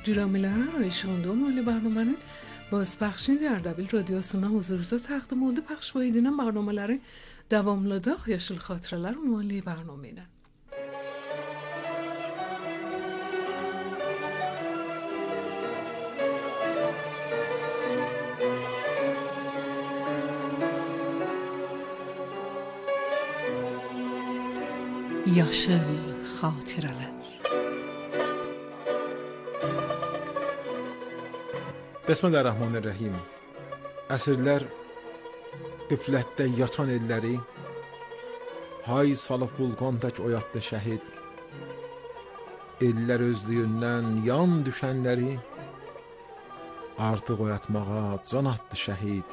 Cüramiler, işonda olmalı barnamanın bozpaxşini Ardabil radyosuna huzurunuzda təqdim oldu. Pəxş edilən barnamaları davamlıdıq. Yaşıl xatirələr ünvanlı barnamə ilə. Yaşıl xatirələr. Bismillahirrahmanirrahim. Əsrlər qüflətdə yatan elləri hay salıb vulkan tək oyatdı şəhid. Ellər özlüyündən yan düşənləri artıq oyatmağa can atdı şəhid.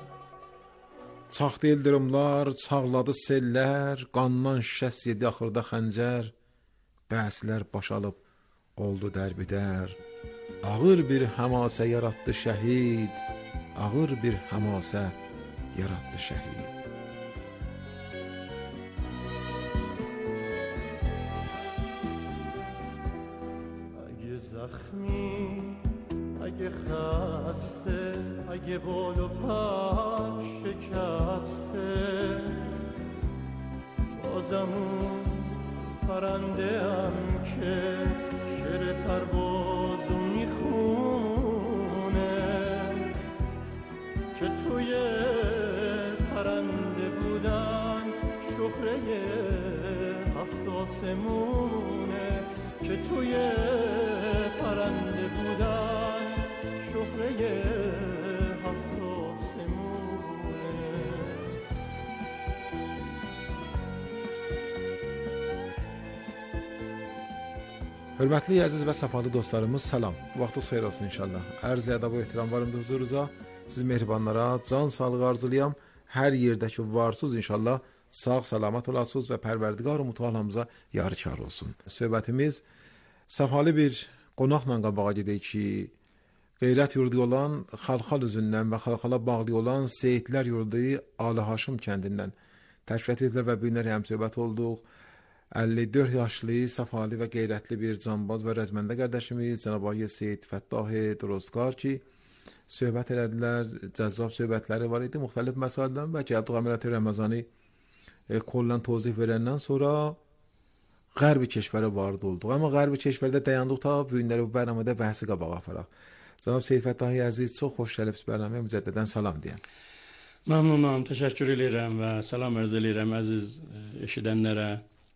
Çaxdı ildırımlar, çağladı sellər, qandan şəs yedi axırda xəncər. Bəslər başalıb oldu dərbidər. Ağır bir həmasə yaratdı şəhid, ağır bir həmasə yaratdı şəhid. اگه زخمی، اگه خسته، اگه بال و پر شکسته، بازم اون پرنده ام که شعر پروازو میخونه، که توی پرنده بودن شهره هفت آسمونه، که توی پرنده بودن شهره هفت آسمونه. Hörmətli əziz və səfalı dostlarımız, salam. Vaxtınız xeyir olsun inşallah. Ərz ədab və ehtiram varımdır huzurunuza. Siz mehribanlara can sağlığı arzulayam. Hər yerdə ki varsınız inşallah sağ salamat olasınız və Pərverdigar mütəallamıza yarkar olsun. Söhbətimiz səfalı bir qonaqla qabağa gedək ki, Qeyrət yurdu olan Xalxal üzündən və Xalxala bağlı olan Seyidlər yurdu Ali Haşim kəndindən təşrif ediblər və bu günlər həmsöhbət olduq. 54 yaşlı, səfalı və qeyrətli bir canbaz və rəzməndə qardaşımız Cənab-ı Seyid Fəttah Durozqar ki, söhbət elədilər, cəzzab söhbətləri var idi, müxtəlif məsələlərdən və gəldik əməliyyatı Ramazani kollan tozih verəndən sonra Qərbi keşvərə varid olduq. Amma Qərbi keşvərdə dayandıq ta bu günləri bu bərnamədə bəhsi qabağa aparaq. Cənab Seyid Fəttah əziz, çox xoş gəlibsiz bərnaməyə, mücəddədən salam deyəm. Məmnunam, təşəkkür edirəm və salam arz edirəm əziz eşidənlərə.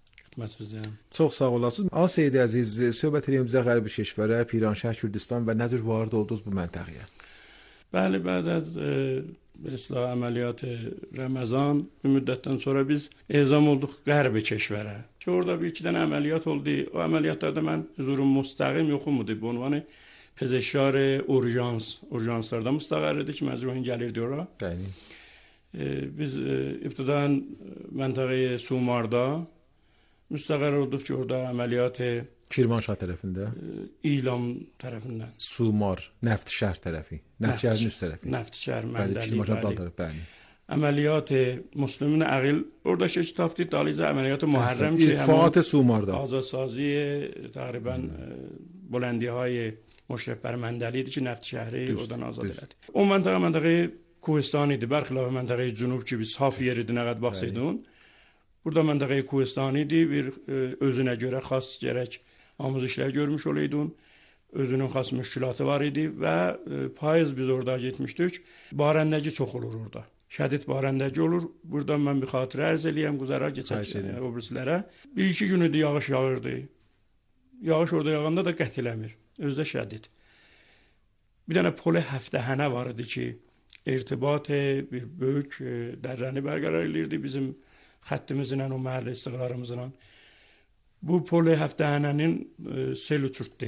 Çox sağ olasınız. Seyid əziz, söhbət edəyim bizə Qərbi keşvərə, Piranşah, Kürdistan və nə cür varid oldunuz bu məntəqəyə? Bəli, bəd az əməliyyat Ramazan bir müddətdən sonra biz ezam olduq Qərbi keşvərə. Ki orada bir iki dənə əməliyyat oldu. O əməliyyatlarda mən huzurum müstəqim yoxumdu. Bu ünvanı pezeşkar urjanslarda müstəqər idi ki, məcruhin gəlirdi ora. Bəli. Biz ibtidaən məntəqəyə Sumarda müstəqər olduq ki, orada əməliyyat Kirmanşah tərəfində, İlam tərəfindən. Sumar, Nəftişər tərəfi, Nəftişərin üst tərəfi. Nəftişər, Məndəli, Kirmanşah dal tərəfi, bəli. Əməliyyat Müslümin Əqil, oradakı kitabdı dalizə əməliyyat Muharrem ki, İtfaat Sumarda. Azadsazi təqribən bulandiهای مشرف بر مندلی idi ki, Nəftişəhri oradan azad elədi. O məntəqə Kohistan idi, bərxilav məntəqə Cünub ki, biz saf yer idi, nə qədər baxsaydın. Burada məntəqə Kohistan idi, bir özünə görə xas gərək amuzişlər görmüş olaydın. Özünün xas müşkülatı var idi və payız biz orada getmişdik. Barəndəci çox olur orada. Şədid barəndəci olur. Buradan mən bir xatirə ərz eləyəm, quzara keçək obrislərə. Bir-iki gün idi yağış yağırdı. Yağış orada yağanda da qət eləmir. Özdə şədid. Bir dənə pol həftəhənə var idi ki, irtibat bir böyük dərrəni bərqərar edirdi bizim xəttimizlə, o məhəllə istiqlarımızla. Bu pol həftəhənənin sel uçurtdu.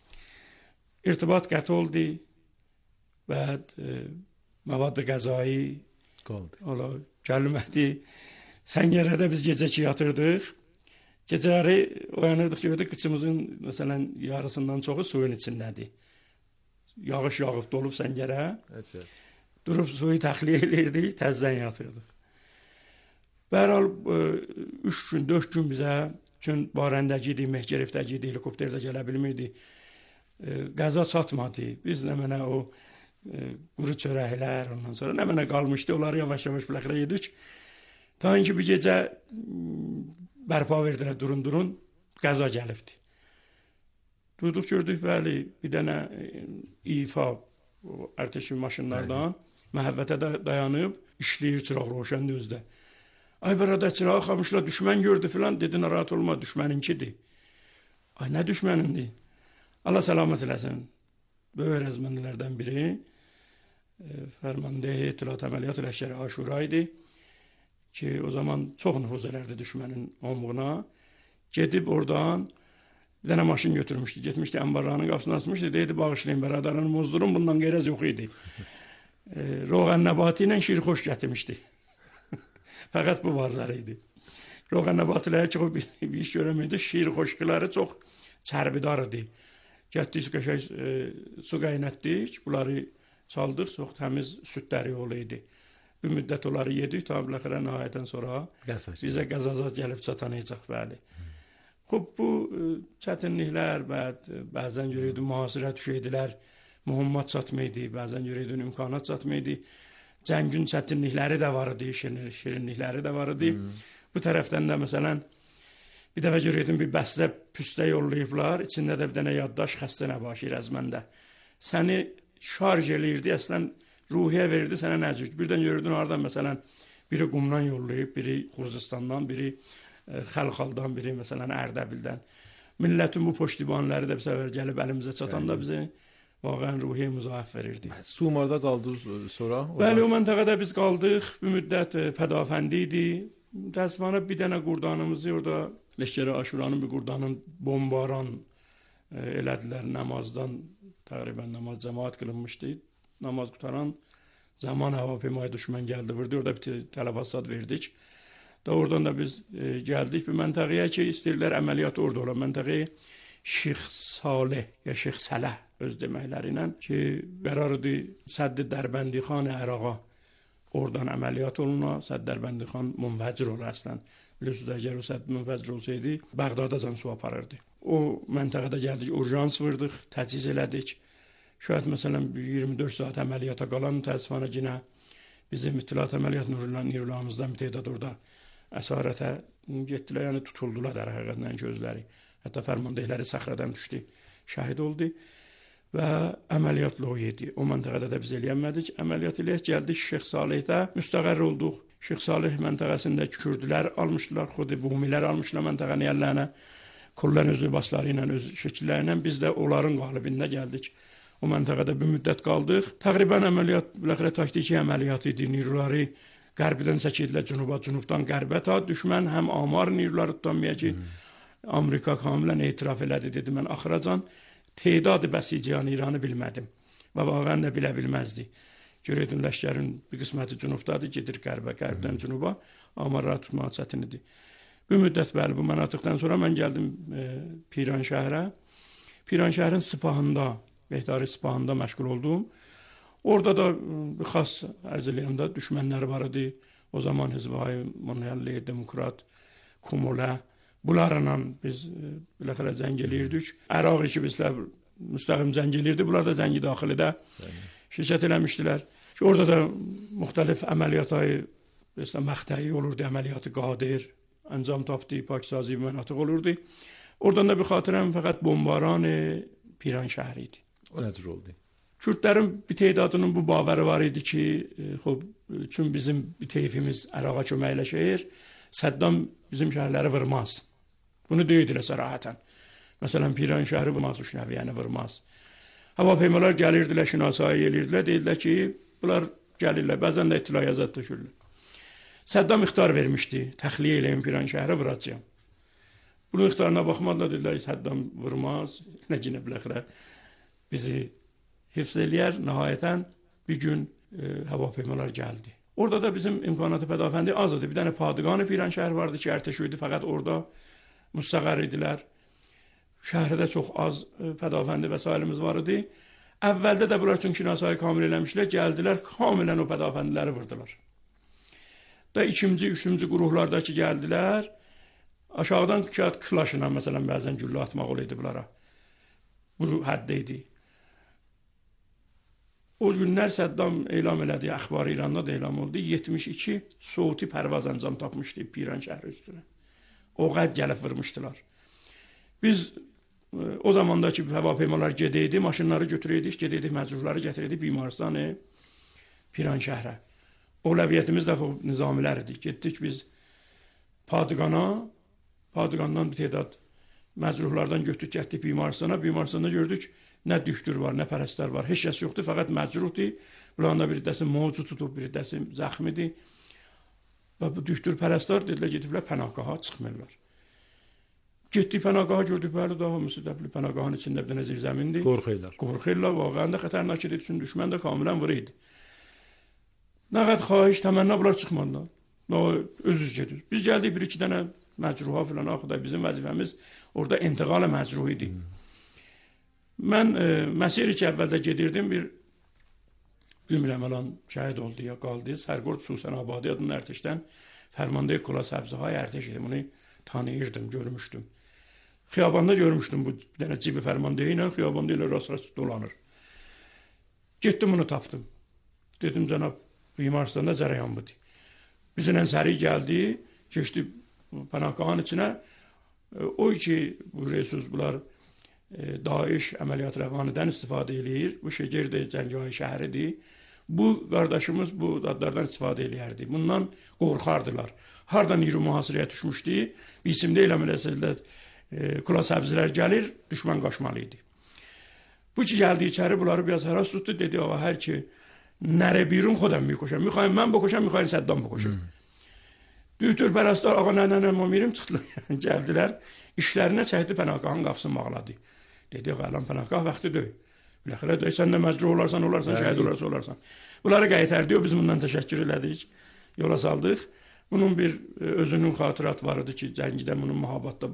İrtibat qət oldu. Bəd məvad qəzai gəlmədi. Səngərədə biz gecə ki yatırdıq. Gecələri oyanırdıq ki, qıçımızın məsələn yarısından çoxu suyun içindədir. Yağış yağıb dolub səngərə. Durub suyu təxliyə edirdik, təzdən yatırdıq. Bərhal 3 gün, 4 gün bizə, çünki barəndəci idi, Mehgerevdəci idi, helikopterdə gələ bilmirdi. qəza çatmadı. Biz nə mənə o quru çörəklər, ondan sonra nə mənə qalmışdı, onları yavaş-yavaş biləxrə yedik. Ta ki bir gecə bərpa verdilər, durun, qəza gəlibdi. Durduq, gördük, bəli, bir dənə ifa ərtəşi maşınlardan məhəbbətə dayanıb, işləyir, çıraq roşandı özdə. Ay bərada, çırağı xamışlar, düşmən gördü filan, dedi, narahat olma, düşməninkidir. Ay, nə düşmənindir? Allah səlamət eləsin. Böyük rəzməndilərdən biri, Fərmandehi İtilat Əməliyyat Ləşkəri Aşura idi ki, o zaman çox nüfuz elərdi düşmənin omğuna. Gedib oradan bir dənə maşın götürmüşdü, getmişdi, ənbarlarının qapısını açmışdı, deydi, bağışlayın, bəradarını muzdurun, bundan qeyrəz yox idi. Roğən nəbatı ilə şirxoş gətirmişdi. Fəqət bu varları idi. Roğən nəbatıları çox bir iş görəməydi, şirxoşkiləri çox çərbidar idi. Getdik, qəşək su qaynatdik, bunları çaldıq, çox təmiz südləri yolu idi. Bir müddət onları yedik, tam biləxərə nəhayətən sonra bizə qəzazat gəlib çatanayacaq, bəli. Xub, bu çətinliklər, bəzən görüydü, mühasirə düşəydilər, mühümmat çatmaydı, bəzən görüydü, imkanat çatmaydı. Cəngün çətinlikləri də var idi, şirinlikləri də var idi. Bu tərəfdən də, məsələn, bir dəfə görüydüm, bir bəstə püstə yollayıblar, içində də bir dənə yaddaş xəstə nəbaşı rəzməndə. Səni şarj eləyirdi, əslən, ruhiyyə verirdi sənə nəcük. Birdən görürdün, oradan, məsələn, biri Qumdan yollayıb, biri Xuzistandan, biri Xəlxaldan, biri, məsələn, Ərdəbildən. Millətin bu poştibanları da bir səfər gəlib əlimizə çatanda bizə vaqəən ruhiyyə müzahif verirdi. Sumarda qaldınız sonra? Bəli, o məntəqədə biz qaldıq. Bir müddət pədafəndi idi. Təəssüfənə bir dənə qurdanımızı orada Leşkəri Aşuranın bir qurdanın bombaran elədilər namazdan. Təqribən namaz cəmaat qılınmışdı. Namaz qutaran zaman hava peymayı düşmən gəldi, vurdu. Orada bir tələfat verdik. Oradan da biz gəldik bir məntəqəyə ki, istəyirlər əməliyyat orada olan məntəqəyə Şeyx Salih ya Şeyx Sələh öz deməkləri ilə ki, qərarıdır Sədd-i Dərbəndixan Əraqa oradan əməliyyat oluna, Sədd Dərbəndixan munfəcir olur əslən. Bilirsiniz, əgər o Sədd munfəcir olsaydı, Bəğdadacan su aparırdı. O məntəqədə gəldik, urjans vırdıq, təchiz elədik. Şayət məsələn 24 saat əməliyyata qalan təəssüfənə yenə bizim İttilat Əməliyyat nirlarımızdan bir tədad orada əsarətə getdilər, yəni tutuldular da həqiqətən gözləri. Hətta fərmandehləri səxrədən düşdü, şəhid oldu və əməliyyatla o yedi. O məntəqədə də biz eləyənmədik. Əməliyyat eləyək, gəldik Şeyx Salihdə, müstəqər olduq. Şeyx Salih məntəqəsində kürdülər almışdılar, xudi bumilər almışdılar məntəqəni əllərinə. Kullan öz libasları ilə, öz şəkilləri ilə biz də onların qalibində gəldik. O məntəqədə bir müddət qaldıq. Təqribən əməliyyat, biləxərə taktiki əməliyyat idi. Nirləri qərbdən çəkildilər cünuba, cünubdan qərbə ta düşmən həm amar nirləri tutanmaya ki, Amerika kamilən etiraf elədi, dedi, mən axıracan tedadı bəsiciyan İranı bilmədim və vaqən də bilə bilməzdi. Görüydün, ləşkərin bir qisməti cünubdadır, gedir qərbə, qərbdən cünuba, amarları tutmağı çətin idi. Bir müddət bəli, bu mənatıqdan sonra mən gəldim Piran şəhərə. Piran şəhərin sipahında, Behtari sipahında məşğul oldum. Orada da bir xas ərz eləyəndə düşmənlər var idi. O zaman Hizb-i Monelli, Demokrat, Kumulə, bunlarla biz biləxərə zəng eləyirdik. Əraq ki, bizlər müstəqim zəng eləyirdi. Bunlar da zəngi daxilidə şirkət eləmişdilər. Orada da müxtəlif əməliyyatları, məxtəyi olurdu, əməliyyatı qadir, əncam tapdı, paksazi mənatıq olurdu. Oradan da bir xatirəm fəqət bombaran Piran şəhəri idi. O necə oldu? Kürdlərin bir tedadının bu bavarı var idi ki, çünki bizim bir teyfimiz Əraqa köməkləşir, Səddam bizim şəhərləri vurmaz. Bunu deyirdilər sərahətən. Məsələn, Piran şəhəri vurmaz, Uşnəviyyəni vurmaz. Hava peymalar gəlirdilər, şinasayı eləyirdilər, deyildilər ki, bunlar gəlirlər, bəzən də itilayazat düşürlər. Səddam ixtar vermişdi, təxliyə eləyim Piran şəhəri vuracağım. Bunun ixtarına baxmadılar, dedilər, Səddam vurmaz, nəcinə biləxirə bizi hifz eləyər, nəhayətən bir gün hava peymalar gəldi. Orada da bizim imkanatı pədafəndi az idi. Bir dənə Padıqanı Piran şəhər vardı ki, ərtəşüydü, fəqət orada müstəqər idilər. Şəhərdə çox az pədafəndi vəsailimiz var idi. Əvvəldə də bunlar üçün kinasayı kamil eləmişlər, gəldilər, kamilən o pədafəndiləri vurdular. Da ikinci, üçüncü qruhlarda ki, gəldilər, aşağıdan kağıt klaşla, məsələn, bəzən güllə atmaq olaydı bunlara. bu həddə idi. O günlər Səddam elan elədi, əxbar İranda da elan oldu. 72 soğuti pərvaz əncam tapmışdı Piran şəhəri üstünə. O qəd gəlib vurmuşdular. Biz o zamandakı hava peymalar gedəydi, maşınları götürəydik, gedəydik, məcruhları gətirəydik Bimarstanı, Piran şəhərə. Əvləviyyətimiz də nizamilər idi. Getdik biz Padıqandan bir tədad məcruhlardan götürüb getdik Bimarstana. Bimarstanda gördük, nə düktür var, nə pərəstlər var. Heç kəs yoxdur, fəqət məcruhdur. Bunların da bir dəsi mövcu tutub, bir dəsi zəxmidir. Və bu düktür pərəstlər dedilər, gediblər pənahgaha çıxmırlar. Getdik pənahgaha gördük, bəli, daha hamısı da pənahgahın içində bir dənə zirzəmindir. Qorxurlar, vaqəən də xətərnak idi, üçün düşmən də kamilən vurur idi. Nə qədər xahiş, təmənna bunlar çıxmadılar. Özüz gedir. Biz gəldik bir-iki dənə məcruha filan, axı da bizim vəzifəmiz orada intiqal məcruh idi. Mən məsiri ki, əvvəldə gedirdim, bilmirəm, əlan şəhid oldu ya, qaldı. Sərqord Susanabadi adının ərtəşdən Fərmanday Kula Səbzəhay ərtəş idi. Bunu tanıyırdım, görmüşdüm. Xiyabanda görmüşdüm bu dənə cibi Fərmanday ilə, xiyabanda ilə rast dolanır. Getdim, bunu tapdım. Dedim, cənab, Bimarstanda zərəyan budur. Bizimlə səri gəldi, keçdi pənahgahın içinə. O ki, bu resus bunlar Daesh əməliyyat rəvanidən istifadə edir. Bu şəhər də Cəngəhay şəhəridir. Bu qardaşımız bu adlardan istifadə eləyərdi. Bundan qorxardılar. Hardan yürü mühasirəyə düşmüşdü? Bisimdə elə mələsələr Kula Səbzilər gəlir, düşmən qaçmalı idi. Bu ki gəldi içəri, bunları biraz həras tutdu, dedi, ağa hər ki nərə birun xodam mikuşam. Mikhaim mən bokuşam, Mikhaim Səddam bokuşam. Düktür pərəstlər, ağa nənə mümirim çıxdılar. Gəldilər, işlərinə çəkdi pənahgahın qapısını bağladı. Dedi, ağa pənahgah vaxtı döy. Biləxirə döy, sən də məcruh olarsan, şəhid olarsan. Bunları qaytardı, biz bundan təşəkkür elədik, yola saldıq. Bunun bir özünün xatırat var idi ki, Cəngidən bunun mühabbatda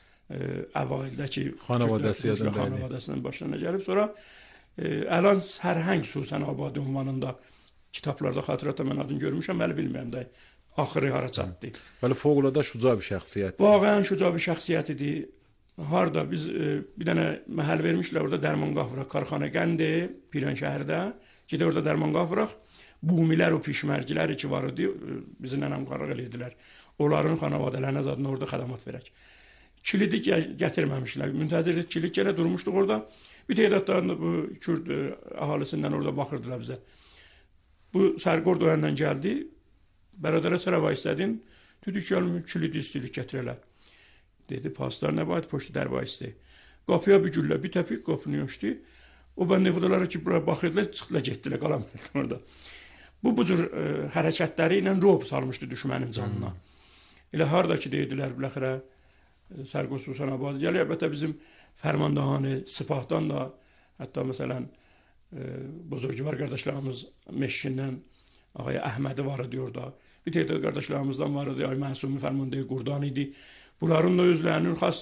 əvaildəki xanavadəsindən başlarına gəlib. Sonra əlan Sərhəng Susanabadi ünvanında kitablarda xatıratda mən adını görmüşəm, bəli bilmirəm də axırı hara çatdı. Bəli, fövqəladə şüca bir şəxsiyyət. Vaqəən şüca bir şəxsiyyət idi. Harda biz bir dənə məhəl vermişlər, orada dərmanqah vuraq, Karxana Qəndi, Piran şəhərdə. Gedək orada dərmanqah vuraq. Bumilər, o pişmərgilər ki var idi, bizi nənəmqarlıq eləyirdilər. Onların xanavadələrinə zadına orada xədamat verək. Kilidi gətirməmişlər. Müntəzir kilit gələ durmuşduq orada. Bir tədaddan bu Kürd əhalisindən orada baxırdılar bizə. Bu Sərqord o yandan gəldi. Bəradərə sərava istədin. Dedi ki, kilidi istilik gətirələr. Dedi, paslar nə baydı, poştu dərva istəyir. Qapıya bir güllə, bir təpik qapını yoxdu. O bəndə xudalara ki, buraya baxırdılar, çıxdılar, getdilər, qalamırdılar orada. Bu cür hərəkətləri ilə rob salmışdı düşmənin canına. Elə harada ki, deydilər, biləxirə, Sərqod Susanabadi gəlir. Əlbəttə, bizim Fərmandahanı, Sipahdan da, hətta məsələn, bozorgüvar qardaşlarımız Meşkindən, ağaya Əhmədi var idi orada. Bir tədad qardaşlarımızdan var idi, ay Məsumi Fərmanday Qurdan idi. Bunların da özlərinin xas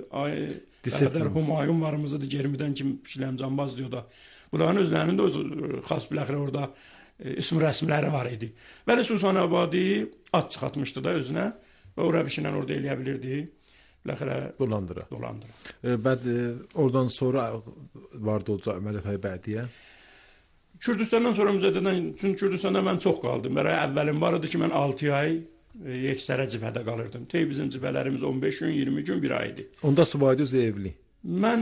qədər Humayun varımızdır, Germidən kim Şiləm Canbaz diyor da. Bunların özlərinin də xas biləxirə orada ismi rəsmləri var idi. Bəli, Susanabadi at çıxatmışdı da özünə və o rəvişlə orada eləyə bilirdi. Biləxirə dolandıra. Bəd oradan sonra vardı o əməliyyat bədiyə. Kürdistandan sonra müzədədən, çünki Kürdistanda mən çox qaldım. Bəli, əvvəlim var idi ki, mən 6 ay Yeksərə cibhədə qalırdım. Bizim cibhələrimiz 15 gün, 20 gün, bir ay idi. Onda subaydınız evli? Mən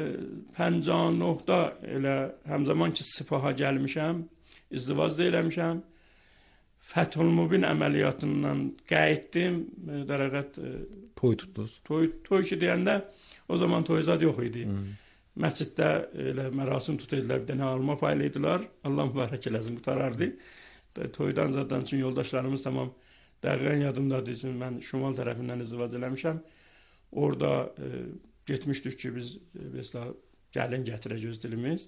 59-da elə həmzaman ki Sipaha gəlmişəm, izdivaz da eləmişəm. Fəthül Mubin əməliyyatından qayıtdım. Dərəqət toy tutdunuz. Toy ki deyəndə o zaman toyzad yox idi. Məsciddə elə mərasim tuturdular, bir dənə alma paylaydılar. Allah mübarək eləsin, qutarardı. Toydan zaten üçün yoldaşlarımız tamam dəqiqən yadımdadır ki, mən şimal tərəfindən izdivac eləmişəm. Orada getmişdik ki, biz mesela gəlin gətirə göz dilimiz.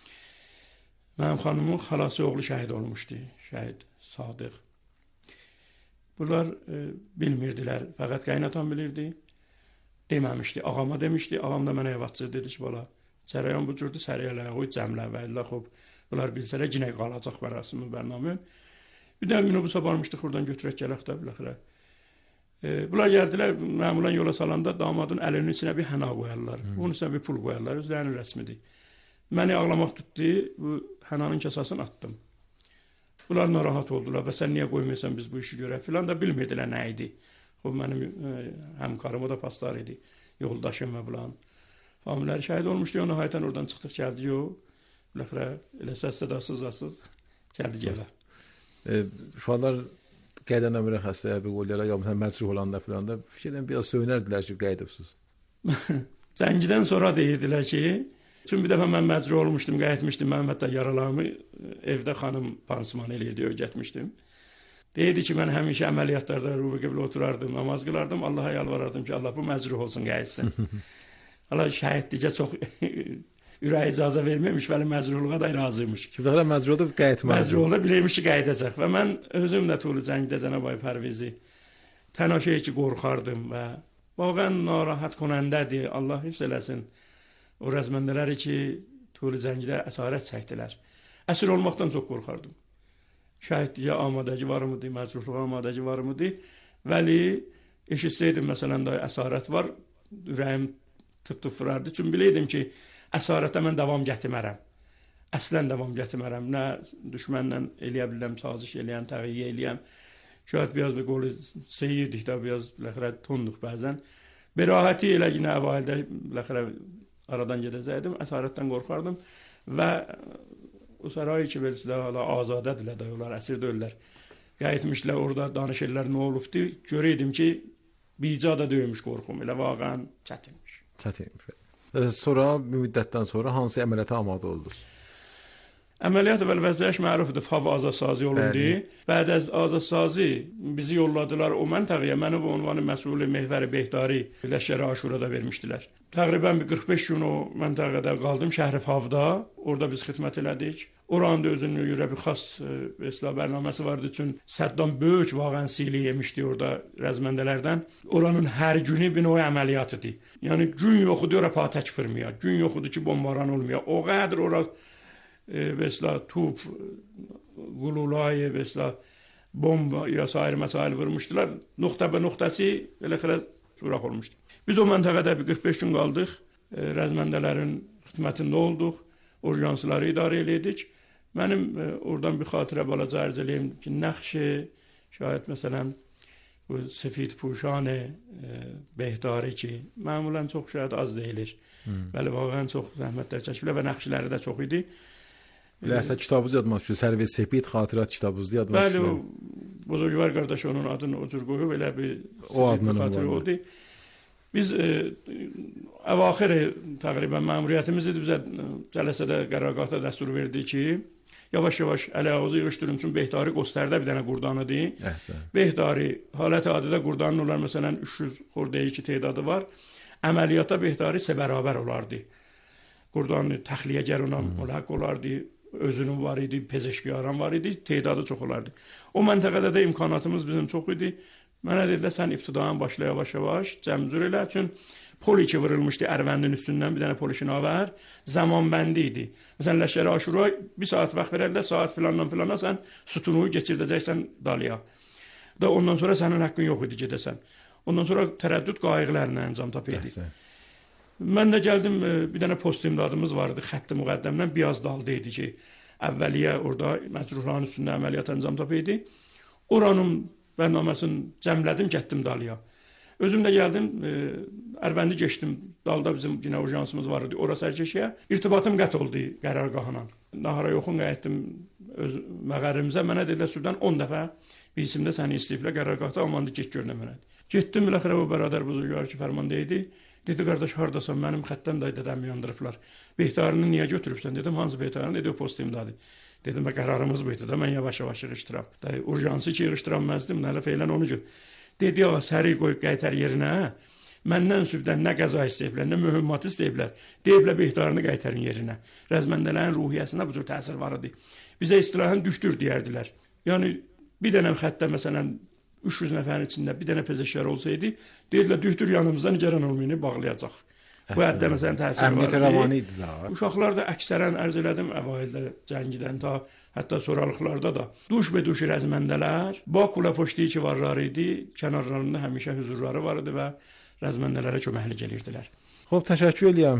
Mənim xanımın xalası oğlu şəhid olmuşdu, şəhid Sadıq. Bunlar bilmirdilər, fəqət qaynatam bilirdi. Deməmişdi, ağama demişdi, ağam da mənə evlatçı dedi ki, bala, cərəyan bu cürdür, səriyələ, qoy cəmlə və illə, xob, bunlar bilsələ, cinə qalacaq mərasimi, bərnamı. Bir də minibüsə barmışdıq, oradan götürək gələk də, biləxirə. Bunlar gəldilər, məmulən yola salanda damadın əlinin içinə bir həna qoyarlar. Onun içinə bir pul qoyarlar, özlərinin rəsmidir. Məni ağlamaq tutdu, bu hənanın kasasını atdım. Bunlar narahat oldular, və sən niyə qoymuysan biz bu işi görək filan da bilmirdilər nə idi. O mənim həmkarım, o da pastar idi, yoldaşım və bulan. Familləri şəhid olmuşdu, o nəhayətən oradan çıxdıq, gəldik o. Elə səs-sədasız gəldik evə. Uşaqlar qeydən ömrə xəstəyə bir qoyuyorlar, ya məcruh olanda filan da fikirdən biraz söynərdilər ki, qeydibsiz. Zəngidən sonra deyirdilər ki, çünki bir dəfə mən məcruh olmuşdum, qayıtmışdım, mənim hətta yaralarımı evdə xanım pansuman eləyirdi, öyrətmişdim. Deyirdi ki, mən həmişə əməliyyatlarda ruhu qiblə oturardım, namaz qılardım, Allaha yalvarardım ki, Allah bu məcruh olsun, qayıtsın. Allah şəhidlikə çox ürəyi icazə verməmiş, bəli məcruhluğa da razıymış. Kimdə məcruhda qayıtmaz. Məcruhda bilirmiş ki, qayıdacaq və mən özüm də Tulu Cəngdə Cənab Pərvizi tənaşə ki, qorxardım və vaxtən narahat konəndədir. Allah hifz eləsin. O rəzməndələri ki, Tulu Cəngdə əsarət çəkdilər. Əsir olmaqdan çox qorxardım. Şəhidliyə amadəci varmıdır, məcruhluğa amadəci varmıdır. Vəli eşitsəydim, məsələn, da əsarət var, ürəyim tıp-tıp vurardı. Çünki biləydim ki, əsarətə mən davam gətirmərəm. Əslən davam gətirmərəm. Nə düşmənlə eləyə biləm, saziş eləyəm, təğiyyə eləyəm. Şayət biraz bir qolu seyirdik də, biraz tonduq bəzən. Berahəti elə yine əvvəldə aradan gedəcəkdim, əsarətdən qorxardım və o saray ki, azadədirlər də, onlar əsir deyirlər. Qayıtmışlar, orada danışırlar, nə olubdu? Görəydim ki, bicada döymüş qorxum, elə vaqən çətinmiş. Çətinmiş. Sonra, bir müddətdən sonra hansı əməliyyata amadə oldunuz? Əməliyyat vəziyəş mərufdur, FAV azadsazi olundu. Bəd az azadsazi bizi yolladılar o məntəqəyə. Məni bu ünvanı məsulü Mehvəri Behtari Ləşkəri Aşurada vermişdilər. Təqribən bir 45 gün o məntəqədə qaldım, şəhri FAV-da. Orada biz xidmət elədik. Oranın da özünün görə bir xas bərnaməsi vardı. Çünki Səddam böyük vaqənsili yemişdi orada rəzməndələrdən. Oranın hər günü bir növ əməliyyatıdır. Yəni gün yoxudur, ora patək fırmıyor. Gün yoxudur ki, bombaran olmuyor. O qədər ora mesela top, gululay, mesela bomba ya sair mesail vurmuşdular. Nokta be noktası elə surak olmuşdu. Biz o məntəqədə bir 45 gün qaldıq. Rəzməndələrin xidmətində olduq. Urjansları idarə elədik. Mənim oradan bir xatirə balaca ərz eləyim ki, nəxşi, şayət məsələn, bu sefid puşanə Behtari ki, məmulən çox şayət az deyilir. Bəli, vaqən çox zəhmətlər çəkiblər və nəxşiləri də çox idi. Bilərsə kitabınız yadıma düşür, Sərvi Sepid xatirat kitabınızda yadıma düşür. Bəli, buzurgvar qardaş onun adını o cür qoyub, elə bir xatirə oldu. Biz əvaxir təqribən məmuriyyətimiz idi, bizə cələsədə qərargahda dəstur verdi ki, yavaş-yavaş ələ-ağızı yığışdırın, çünki Behtari Qostərdə bir dənə qurdanıdır. Behtari halət adidə qurdanın olar, məsələn, 300 xordeyi ki, tedadı var. Əməliyyata Behtari isə bərabər olardı. Qurdanı təxliyəgər ona mülhaq olardı. Özünün var idi, pezeşkiyaran var idi, tedadı çox olardı. O məntəqədə də imkanatımız bizim çox idi. Mənə dedilər, sən ibtidaən başla yavaş-yavaş, cəmzür elə, çünki poli ki vırılmışdı Ərvəndin üstündən, bir dənə polişinavər, zaman bəndi idi. Məsələn, Ləşkəri Aşura bir saat vaxt verərlər, saat filandan filana sən sütunu geçirdəcəksən dalıya. Da ondan sonra sənin haqqın yox idi gedəsən. Ondan sonra tərəddüd qayğılarına əncam tapıydı. Mən də gəldim, bir dənə post imdadımız vardı, xətti müqəddəmdən Biyaz dalda idi ki, əvvəliyə orada məcruhların üstündə əməliyyat əncam tapıydı. Oranın bərnaməsini cəmlədim, getdim dalıya. Özüm də gəldim, Ərvəndi geçdim, dalda bizim yine ajansımız vardı, ora sərkeşiyə. İrtibatım qət oldu qərargahına. Nahara yoxun qayıtdım öz məqərimizə. Mənə dedilər, Sudan 10 dəfə bir isimdə səni istəyiblər, qərargahda amandı, get görünə mənə. Getdim, biləxirə o bərabər buzurgar ki, fərmanda idi. Dedi, qardaş, haradasan, mənim xəttdən də dədəmi yandırıblar. Behtarını niyə götürübsən? Dedim, hansı Behtarını? Dedi, o post imdadı. Dedim, qərarımız bu idi də, mən yavaş-yavaş yığışdıram. Urjansı ki, yığışdıranməzdim, nələ feylən onu gün. Dedi, ağa, səri qoyub qaytar yerinə, məndən sübdən nə qəza istəyiblər, nə mühümmat istəyiblər, deyiblər Behtarını qaytarın yerinə. Rəzməndələrin ruhiyyəsində bu cür təsir var idi. Bizə istilahən düşdür deyərdilər. Yəni, bir dənə xəttə, məsələn, 300 nəfərin içində bir dənə pezeşkar olsaydı, deyirlər, dühtür yanımızdan gələn olmayını bağlayacaq. Bu həddə məsələn təsir var. Əmniyyət romanı idi da. Uşaqlar da əksərən ərz elədim əvvəldə cəngidən ta hətta sonralıqlarda da duş be duş rəzməndələr Bakula poştiyi ki varlar idi, kənarlarında həmişə huzurları var idi və rəzməndələrə köməklik edirdilər. خب تشکر eləyəm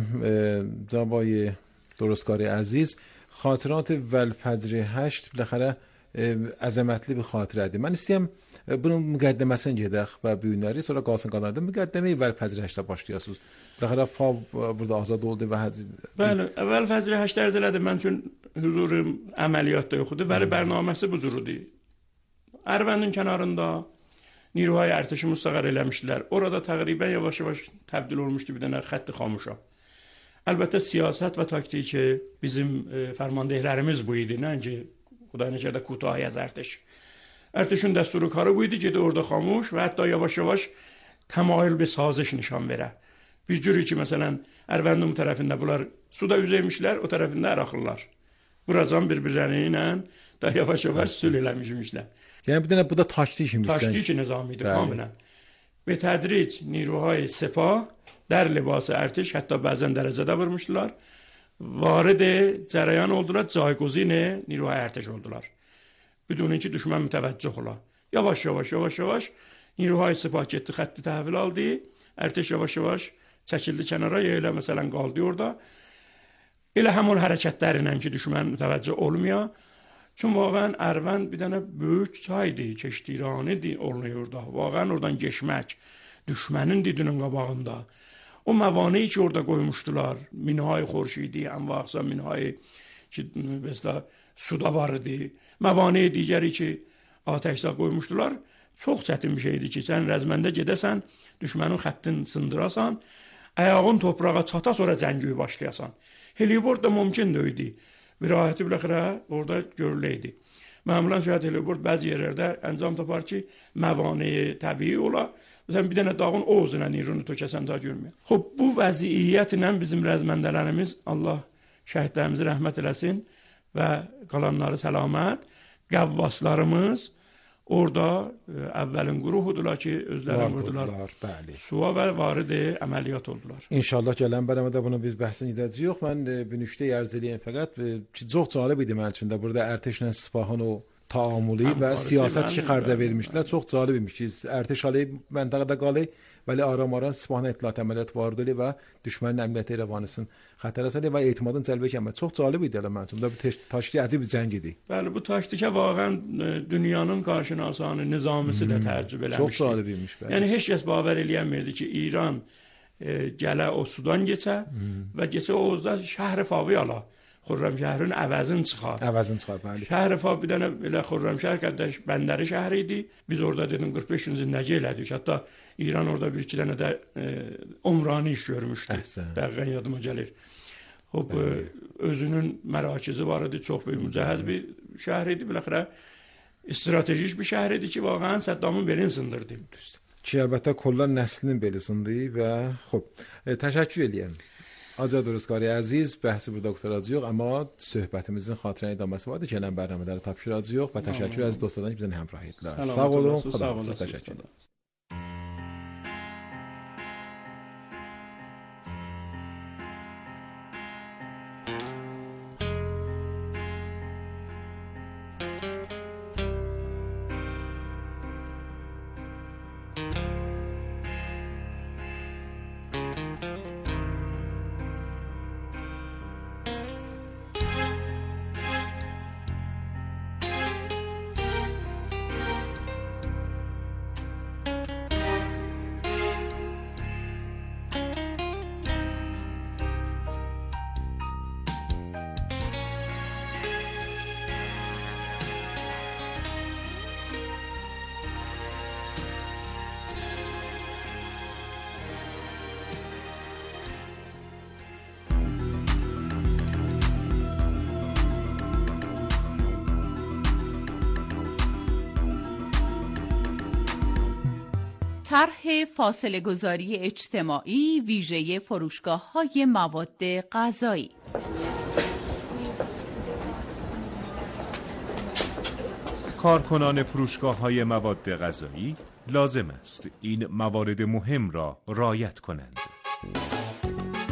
جناب درستکاری عزیز. خاطرات والفجر 8 بالاخره əzəmətli bir xatirədir. Mən istəyirəm bunun müqəddəməsinə gedək və bu günləri sonra qalsın qanarda müqəddəməyi Vəlfəcr 8-də başlayasınız. Baxara FAV burada azad oldu və bəli, Vəlfəcr 8 dərz elədi. Mən üçün huzurum əməliyyatda yox idi. Bəli, bərnaməsi bu cürdür. Ərvəndin kənarında Niruhay ərtəşi müstəqər eləmişdilər. Orada təqribən yavaş-yavaş təbdil olmuşdu bir dənə xətti xamuşa. Əlbəttə siyasət və taktik ki bizim fərmandehlərimiz bu idi. Nəinki Xuda nəşərdə Kutahi az ərtəş. Ərtəşin dəsturu karı bu idi, gedi orada xamuş və hətta yavaş-yavaş təmayül bir saziş nişan verə. Biz cürü ki, məsələn, Ərvəndin bu tərəfində bunlar suda üzəymişlər, o tərəfində Əraqlılar. Buracan bir-birləri ilə da yavaş-yavaş sülh eləmişmişlər. Yəni bir dənə bu da taktik imiş. Taktik nizami idi kamilən. Ve tədric Niruhay Sepah در لباس ارتش حتی بعضن درجه vurmuşdular. Varid cərəyan oldular, caygozin نیروهای ارتش oldular. بدون اینکه düşmən mütəvəccüh ola. Yavaş-yavaş نیروهای سپاه getdi, xətti təhvil aldı. Ərtəş yavaş-yavaş çəkildi kənara, elə məsələn qaldı orada. Elə həmin hərəkətlərlə ki düşmən mütəvəccüh olmuyor. Çünki واقعا Ərvənd bir dənə böyük çaydı, keçdiranidir oluyordu. واقعا oradan keçmək düşmənin didinin qabağında. O məvani ki orada qoymuşdular, minhay xorşidi, ənvaqsa minhay ki mesela suda var idi. Məvani digəri ki atəşdə qoymuşdular. Çox çətin bir şeydi ki, sən rəzməndə gedəsən, düşmənin xəttin sındırasan, ayağın toprağa çata sonra cəngüyü başlayasan. Helibord da mümkün deyildi. Virayəti biləxirə orada görüləydi. Məmulən şəhət helibord bəzi yerlərdə əncam tapar ki, məvani təbii ola. Məsələn, bir dənə dağın oğuzuna nirunu tökəsən daha görmüyor. Xob, bu vəziyyətlə bizim rəzməndələrimiz, Allah şəhidlərimizi rəhmət eləsin və qalanları səlamət, qəvvaslarımız orada əvvəlin quruhudular ki, özlərini vurdular. Suva və varid əməliyyat oldular. İnşallah gələn bərəmədə bunu biz bəhsin edəcəyik. Mən bir nüştə ərz eləyəm fəqət ki, çox cəlib idi mən üçün də burada ərtəşlə Sipahın o taamuli və siyasət ki xərcə vermişdilər. Çox cəlib imiş ki, ərtəş alı məntəqədə qalı, bəli aram-aram Sipahın ehtiyat əməliyyat vardı və düşmənin əmniyyəti rəvanısını xətərə saldı və etimadın cəlbə etmək. Çox cəlib idi mən üçün. Bu taktik əcib bir cəng idi. Bəli, bu taktikə vaqəən dünyanın qarşınasanı nizamisi də təəccüb eləmişdi. Çox cəlib imiş bəli. Yəni heç kəs baver eləyəmirdi ki, İran gələ o sudan keçə və keçə Oğuzda şəhər Favi ala. Xürrəmşəhərin əvəzini çıxar. Əvəzini çıxar, bəli. Şəhər Fav bir dənə elə Xürrəmşəhər qədəş bəndəri şəhəri idi. Biz orada dedim 45 gün zindəgi elədik. Hətta İran orada bir iki dənə də umrani iş görmüşdü. Dəqiqən yadıma gəlir. Hop özünün mərakizi var idi, çox böyük mücəhəz bir şəhər idi. Biləxirə stratejik bir şəhər idi ki, vaqəən Səddamın belini sındırdı. Ki əlbəttə kollar nəslinin beli sındı və xob. Təşəkkür edirəm. Azad Durustqari əziz, bəhsi burada qurtaracağıq, amma söhbətimizin xatirə idəməsi vardı. Gələn bərnamələri tapşıracağıq və təşəkkür əziz dostlardan ki, bizə həmrah etdilər. Sağ olun, xudahafizlər, təşəkkür. طرح فاصله گذاری اجتماعی ویژه فروشگاه‌های مواد غذایی. کارکنان فروشگاه‌های مواد غذایی لازم است این موارد مهم را رعایت کنند.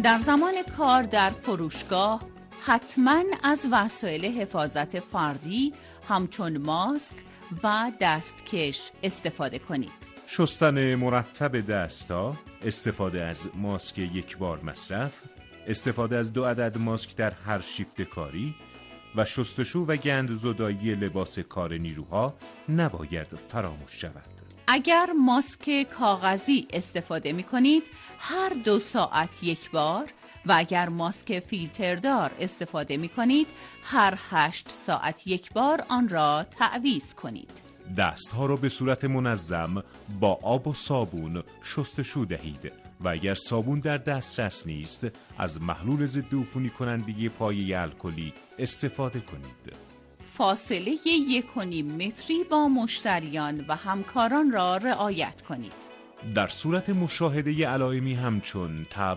در زمان کار در فروشگاه حتما از وسایل حفاظت فردی همچون ماسک و دستکش استفاده کنید. شستن مرتب دست‌ها، استفاده از ماسک یک بار مصرف، استفاده از 2 عدد ماسک در هر شیفت کاری و شستشو و گندزدایی لباس کار نیروها نباید فراموش شود. اگر ماسک کاغذی استفاده می کنید هر 2 ساعت یک بار و اگر ماسک فیلتردار استفاده می کنید هر 8 ساعت یک بار آن را تعویض کنید. دستها را به صورت منظم با آب و صابون شستشو دهید و اگر صابون در دسترس نیست از محلول ضد عفونی کننده پایه الکلی استفاده کنید. فاصله 1.5 متری با مشتریان و همکاران را رعایت کنید. در صورت مشاهده علائمی همچون تب،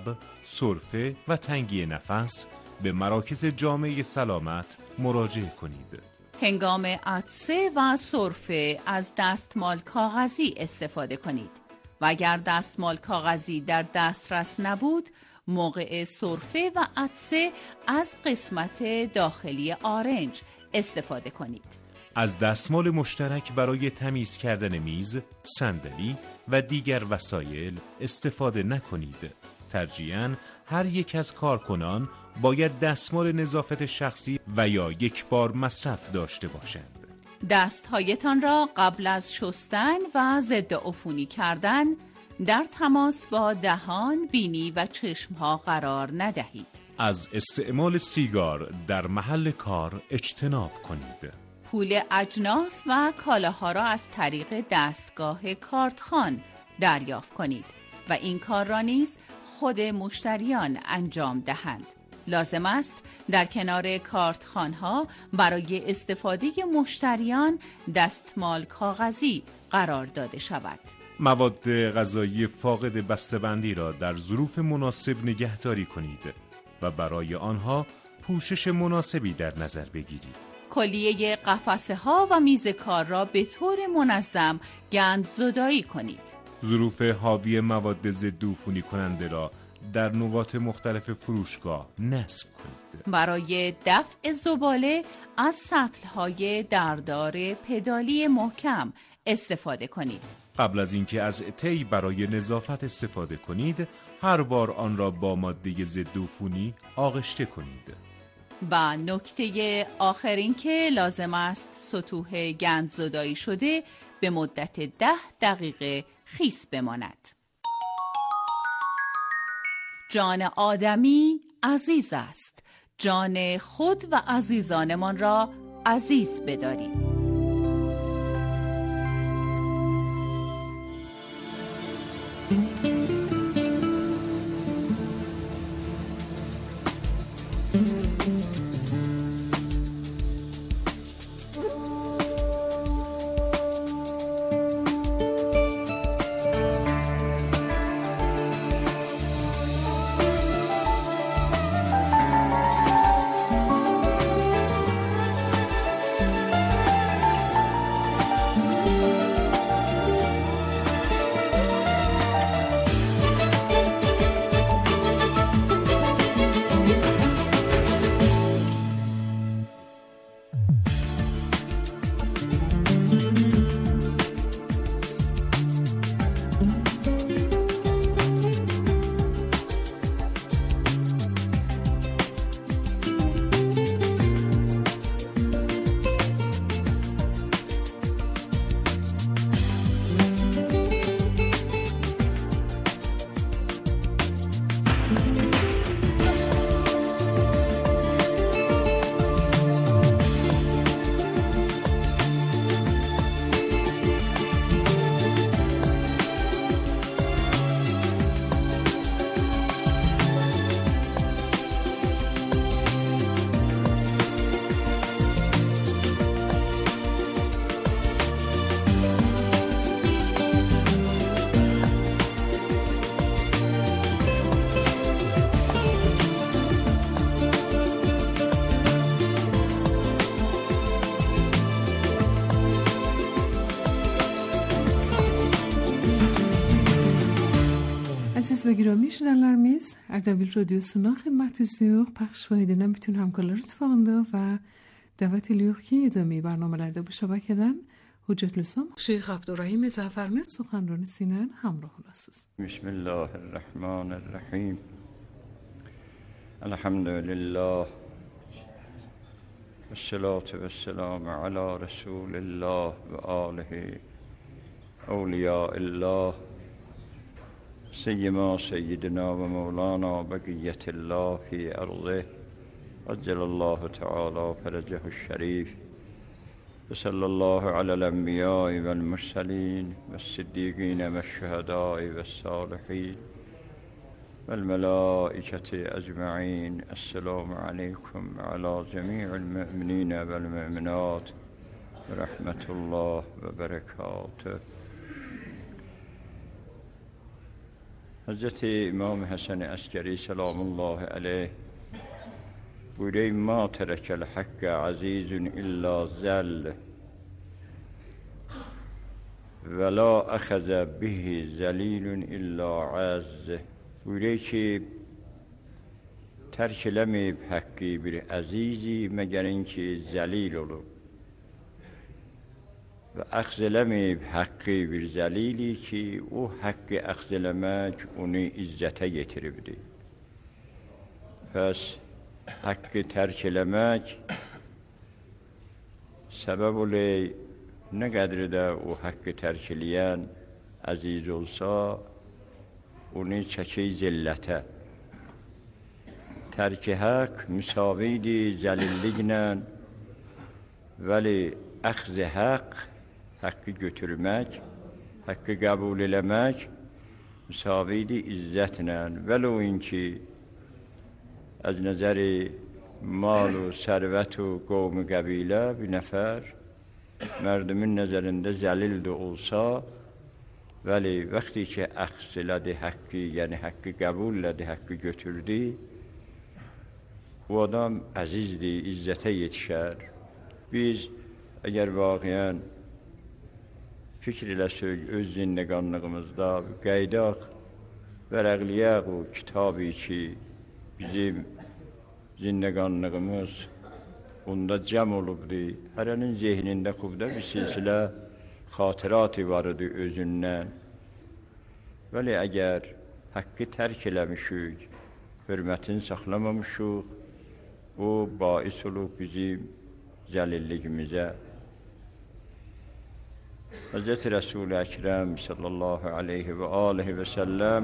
سرفه و تنگی نفس به مراکز جامعه سلامت مراجعه کنید. هنگام عطسه و سرفه از دستمال کاغذی استفاده کنید و اگر دستمال کاغذی در دسترس نبود موقع سرفه و عطسه از قسمت داخلی آرنج استفاده کنید. از دستمال مشترک برای تمیز کردن میز، صندلی و دیگر وسایل استفاده نکنید. ترجیحاً هر یک از کارکنان باید دستمال نظافت شخصی و یا یک بار مصرف داشته باشند. دستهایتان را قبل از شستن و ضد عفونی کردن در تماس با دهان، بینی و چشمها قرار ندهید. از استعمال سیگار در محل کار اجتناب کنید. پول اجناس و کالاها را از طریق دستگاه کارتخوان دریافت کنید و این کار را نیز خود مشتریان انجام دهند. لازم است در کنار کارتخوان‌ها برای استفاده مشتریان دستمال کاغذی قرار داده شود. مواد غذایی فاقد بسته‌بندی را در ظروف مناسب نگهداری کنید و برای آنها پوشش مناسبی در نظر بگیرید. کلیه قفسه ها و میز کار را به طور منظم گندزدایی کنید. ظروف حاوی مواد ضد عفونی کننده را در نقاط مختلف فروشگاه نصب کنید. برای دفع زباله از سطل‌های دردار پدالی محکم استفاده کنید. قبل از اینکه از تی برای نظافت استفاده کنید، هر بار آن را با ماده ضد عفونی آغشته کنید. و نکته آخر این که لازم است سطوح گندزدایی شده به مدت 10 دقیقه خیس بماند. جان آدمی عزیز است. جان خود و عزیزانمان را عزیز بدارید. Aziz ve giramin şinanlarımız, Erdebil Radyosu'na hizmetinizde paylaşıp edilen bütün hamkarlar ittifakında ve davet ediyor ki idami برنامه‌lerde bu şebekeden Hüccetülislam Şeyh Abdurrahim Zafer'in سخنرانی همراه olasınız. Bismillahirrahmanirrahim. Elhamdülillah. Vessalatu vesselamu ala Resulillah ve alihi evliyaillah. Seyyima seyyidina ve mevlana bekiyetillah fi arzih. Accelallahu teala ferecehu şerif. Ve sallallahu alel enbiyai vel murselin ve siddiqine ve şühedai ve salihin vel melaiketi ecma'in. Esselamu aleyküm ve ala cemi'il müminine vel müminat ve rahmetullah ve berekatuh. Hazreti İmam Hasan-ı Askeri selamullahi aleyh buyuruyor: "Ma terekel hakke azizun illa zel ve la ahaze bihi zelilun illa az." Buyuruyor ki terk eləməyib haqqı bir əzizi məgərin ki zəlil olub və əxz eləməyib haqqı bir zəlili ki o haqqı əxz eləmək onu izzətə getiribdir. Pəs haqqı tərk eləmək səbəb olay nə qədər də o haqqı tərk eləyən əziz olsa onu çəkir zillətə. Tərk-i haqq müsavidir zəlilliklə, vəli əxz-i haqq haqqı götürmək, haqqı qəbul eləmək müsavidir izzətlə. Vəli o inki az nəzəri mal و sərvət و qovm qəbilə bir nəfər mərdumun nəzərində zəlil də olsa, vəli vəqti ki əxz elədi haqqı, yəni haqqı qəbul elədi, haqqı götürdü, o adam əzizdir, izzətə yetişər. Biz əgər vaqiyən fikr eləsək öz zindəqanlığımızda qaydaq vərəqliyək o kitabı ki bizim zindəqanlığımız onda cəm olubdur. Hərənin zehnində xubda bir silsilə xatirati var idi özündən. Vəli əgər haqqı tərk eləmişik, hörmətini saxlamamışıq, o bais olub bizim zəlilligimizə. Hazreti Resul-i Əkrəm sallallahu aleyhi və aleyhi və səlləm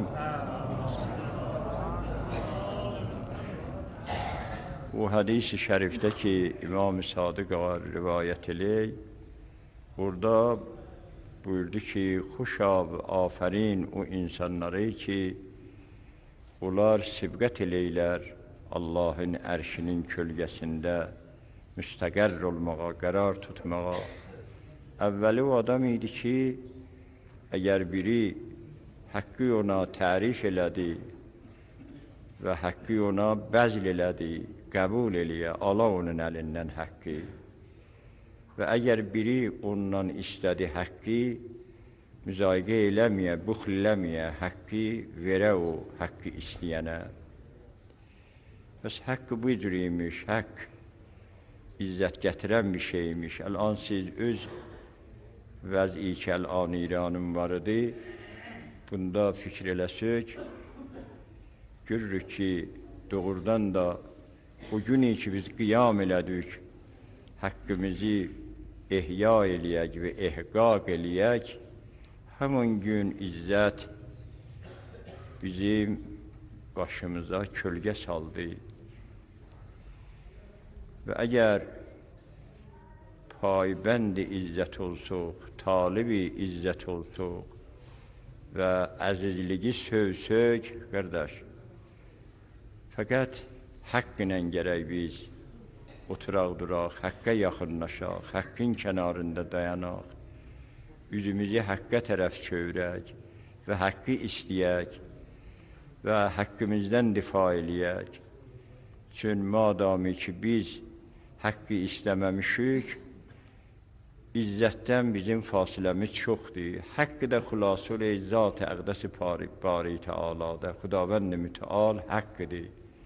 o hadis-i şərifdə ki İmam-ı Sadiq rivayət eləyir, orada buyurdu ki xuşab afərin o insanları ki onlar sibqət eləyirlər Allahın ərşinin kölgəsində müstəqər olmağa, qərar tutmağa. Əvvəli o adam idi ki əgər biri haqqı ona tərif elədi və haqqı ona bəzl elədi, qəbul eləyə, ala onun əlindən haqqı və əgər biri ondan istədi haqqı, müzayiqə eləməyə, buxl eləməyə, haqqı verə o haqqı istəyənə. Bəs haqqı bu cür imiş, haqq izzət gətirən bir şeymiş. Əlan siz öz vəz-i ki əl-an İranın var idi, bunda fikr eləsək, görürük ki doğrudan da o günü ki biz qiyam elədik, haqqımızı ihya eləyək və ihqaq eləyək, həmin gün izzət bizim başımıza kölgə saldı. Və əgər paybənd-i izzət olsuq, talibi izzət olsuq və əzizligi sövsök, qardaş, fəqət haqq ilə gərək biz oturaq duraq, haqqa yaxınlaşaq, haqqın kənarında dayanaq, üzümüzü haqqa tərəf çevirək və haqqı istəyək və haqqımızdan difa eləyək. Çün madami ki biz haqqı istəməmişik, İzzətdən bizim fasiləmiz çoxdur. Haqqı da xülasül zat əqdəs bari Teala'da, Xudavənd mütəal haqqıdır.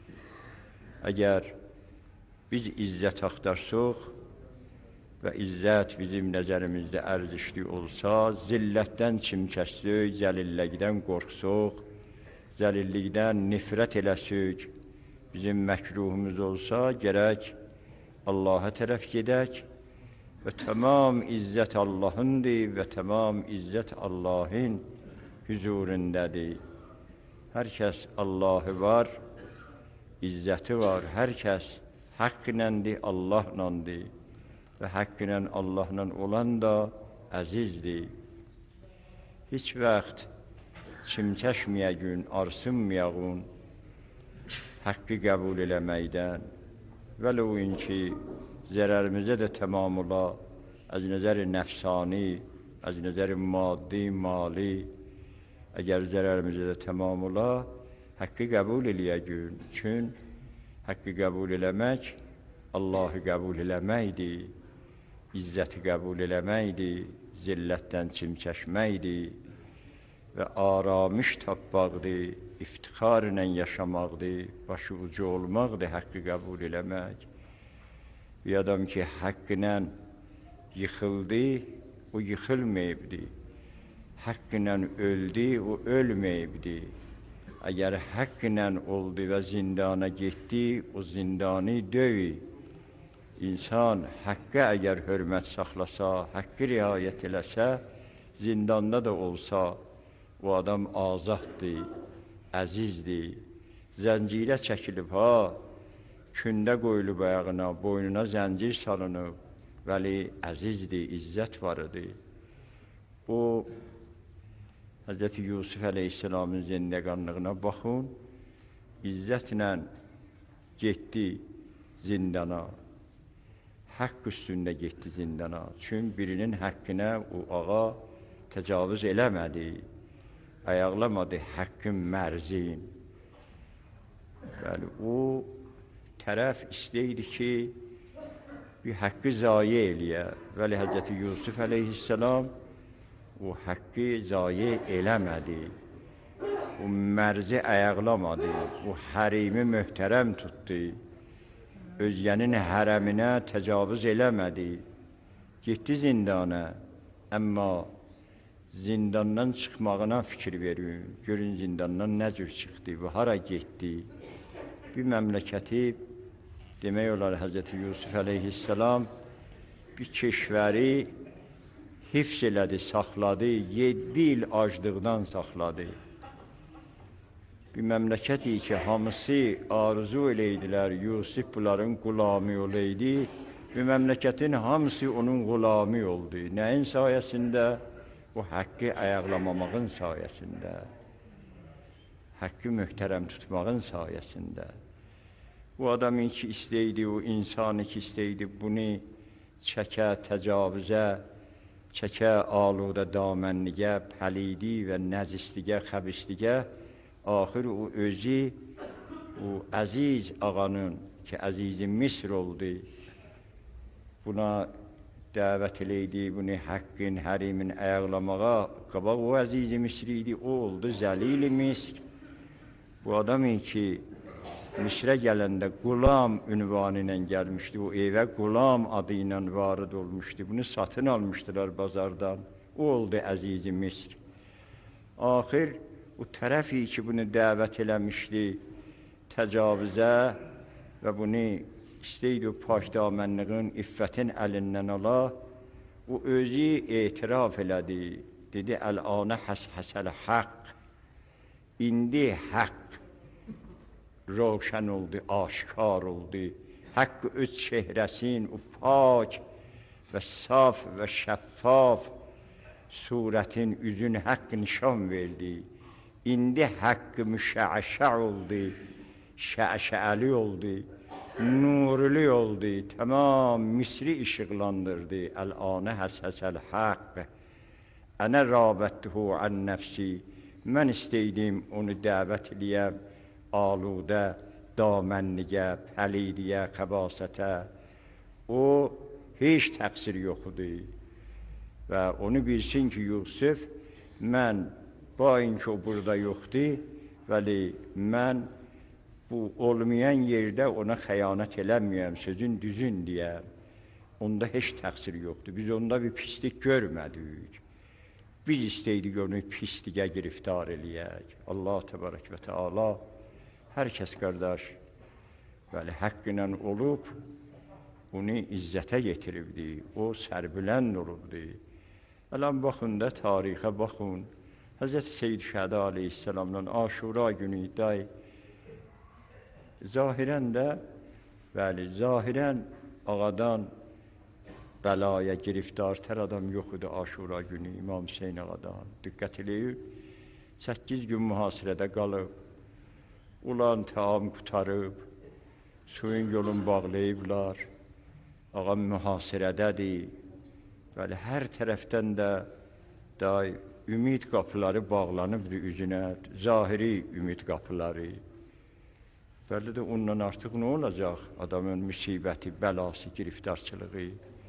Əgər biz izzət axtarsaq və izzət bizim nəzərimizdə ərzişli olsa, zillətdən çimkəsək, zəlillikdən qorxsaq, zəlillikdən nifrət eləsək, bizim məkruhumuz olsa, gərək Allaha tərəf gedək və tamam izzət Allahındır və tamam izzət Allahın huzurundadır. Hər kəs Allahı var, izzəti var. Hər kəs haqqınandır, Allahlandır və haqqınan Allahla olan da əzizdir. Heç vaxt çimkəşməyəgün, arsınmayağın haqqı qəbul eləməkdən vələ o ki, zərərimizə də tamamula az nəzər nəfsani, az nəzər maddi, mali, əgər zərərimizə də tamamula haqqı qəbul eləyəgün. Çün haqqı qəbul eləmək, Allahı qəbul eləməkdir, izzəti qəbul eləməkdir, zillətdən çimkəşməkdir və aramış tapmaqdır, iftixar ilə yaşamaqdır, başı ucu olmaqdır haqqı qəbul eləmək. Bir adam ki, haqqla yıxıldı, o yıxılmayıbdı. Haqqla öldü, o ölməyibdi. Əgər haqqla oldu və zindana getdi, o zindanı döyü. İnsan haqqı əgər hörmət saxlasa, haqqı riayət eləsə, zindanda da olsa, o adam azaddır, əzizdir. Zəncirə çəkilib, kündə qoyulub ayağına, boynuna zəncir salınıb, vəli əzizdir, izzət varıdır. O, Hz. Yusuf əleyhisselamın zindəqanlığına baxın, izzətlə getdi zindana, haqq üstündə getdi zindana. Çünki birinin haqqına o ağa təcavüz eləmədi, ayaqlamadı haqqın mərzin. Bəli, o tərəf istəyirdi ki, bir haqqı zayi eləyə. Vəli Hz. Yusuf əleyhisselam o haqqı zayi eləmədi. O mərzi ayaqlamadı. O hərimi möhtərəm tutdu. Özgənin hərəminə təcavüz eləmədi. Getdi zindana. Amma zindandan çıxmağına fikir verin. Görün zindandan nə cür çıxdı və hara getdi. Bir məmləkəti demək olar Hz. Yusuf əleyhisselam bir keşvəri hifz elədi, saxladı, 7 il aclıqdan saxladı. Bir məmləkəti ki, hamısı arzu eləydilər, Yusuf bunların qulamı olaydı, bir məmləkətin hamısı onun qulamı oldu. Nəyin sayəsində? O haqqı ayaqlamamağın sayəsində, haqqı möhtərəm tutmağın sayəsində. O adamın ki istəydi, o insanı ki istəydi, bunu çəkə, təcavüzə, çəkə, aludə, damənliyə, pəlidi və nəcisliyə, xəbisliyə, axır o özü, o əziz ağanın ki, əziz-i Misr oldu, buna dəvət eləydi, bunu haqqın, hərimin ayaqlamağa, qabaq o əziz-i Misr idi, o oldu zəlil-i Misr. Bu adamın ki, Misrə gələndə qulam ünvanı ilə gəlmişdi, o evə qulam adı ilə varid olmuşdu, bunu satın almışdılar bazardan, o oldu əziz-i Misr. Axır, o tərəfi ki, bunu dəvət eləmişdi təcavüzə və bunu istəydi o pakdamənliğin, iffətin əlindən ala, o özü etiraf elədi, dedi, əl-anə həs-həsəl haqq, indi haqq روشن oldu, aşkar oldu. Hakkı öz çehresin o pak ve saf ve şeffaf suretin üzün hakkı nişan verdi. İndi hakkı müşəşə oldu, şəşəli oldu, nurlu oldu. Tamam Misri ışıqlandırdı. El-anə həsəsəl haqq. Ənə rabəttuhu an nəfsi. Mən istəydim onu dəvət eləyəm. Aludə, damənliyə, pəlidiyə, xəbasətə. O, heç təqsir yoxudur. və onu bilsin ki, Yusuf, mən ba inki o burada yoxdur, vəli mən bu olmayan yerdə ona xəyanət eləməyəm, sözün düzün deyəm. Onda heç təqsir yoxdur. Biz onda bir pislik görmədik. Biz istəydik onu pisliyə giriftar eləyək. Allah təbarək və təala hər kəs qardaş, bəli, həqq ilə olub, onu izzətə getiribdi, o sərbilənd olubdi. Ələn, baxın da, tarixə baxın, Həzrət Seyyid Şəhədə aleyhisselamdan Aşura günü day, zahirən də, bəli, zahirən ağadan bəlaya giriftartər adam yox idi Aşura günü İmam Hüseyin ağadan. Diqqət eləyir, 8 gün mühasirədə qalıb, ulan taam qutarıb, suyun yolun bağlayıblar, ağam mühasirədədir. Bəli, hər tərəfdən də day, ümid qapıları bağlanıbdır üzünə, zahiri ümid qapıları. Bəli də ondan artıq nə olacaq? Adamın müsibəti, bəlası, giriftarçılığı.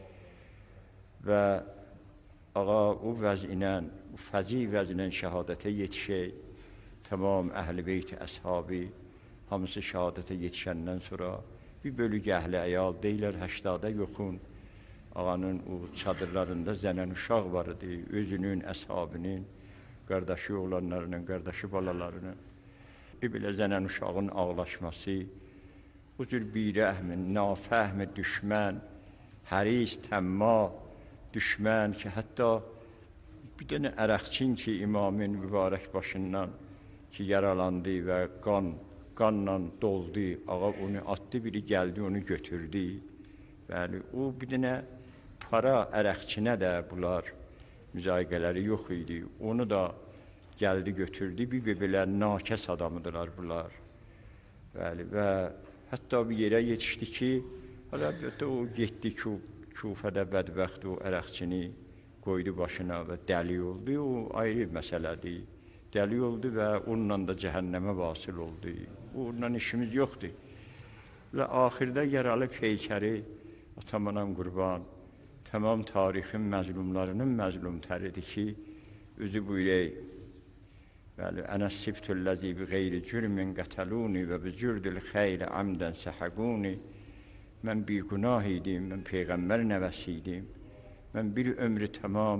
Və ağa o vəzinlə, o fəzi vəzinlə şəhadətə yetişək, tamam əhl-i beyt-i əshabi, hamısı şəhadətə yetişəndən sonra bir bölük əhli əyal deyilər, 80-da yoxun. Ağanın o çadırlarında zənən uşaq var idi, özünün, əshabinin, qardaşı oğlanlarının, qardaşı balalarının. Belə zənən uşağın ağlaşması, o cür birəhmin, nafəhmi düşmən, həris, təmma düşmən ki, hətta bir dənə ərəqçin ki, imamın mübarək başından ki, yaralandı və qanla doldu, ağa onu atdı, biri gəldi, onu götürdü. Bəli, o bir dənə para ərəqçinə də bunlar müzayiqələri yox idi. Onu da gəldi, götürdü, bir belə nakəs adamıdırlar bunlar. Bəli, və hətta bir yerə yetişdi ki, əlbəttə o getdi ki, Kufədə bədbəxt o ərəqçini qoydu başına və dəli oldu. O ayrı məsələdir. Dəli oldu və onunla da cəhənnəmə vasıl oldu. Onunla işimiz yoxdur. Və axirdə yaralı peykəri, atamanam qurban, tamam tarixin məzlumlarının məzlumtəridir ki, özü buyurək, bəli, ənəs sibtülləzi bi qeyri cürmin qətəluni və bi cürdül xeyri əmdən səhəquni. Mən bir günah idim, mən Peyğəmbər nəvəsi idim. Mən bir ömrü tamam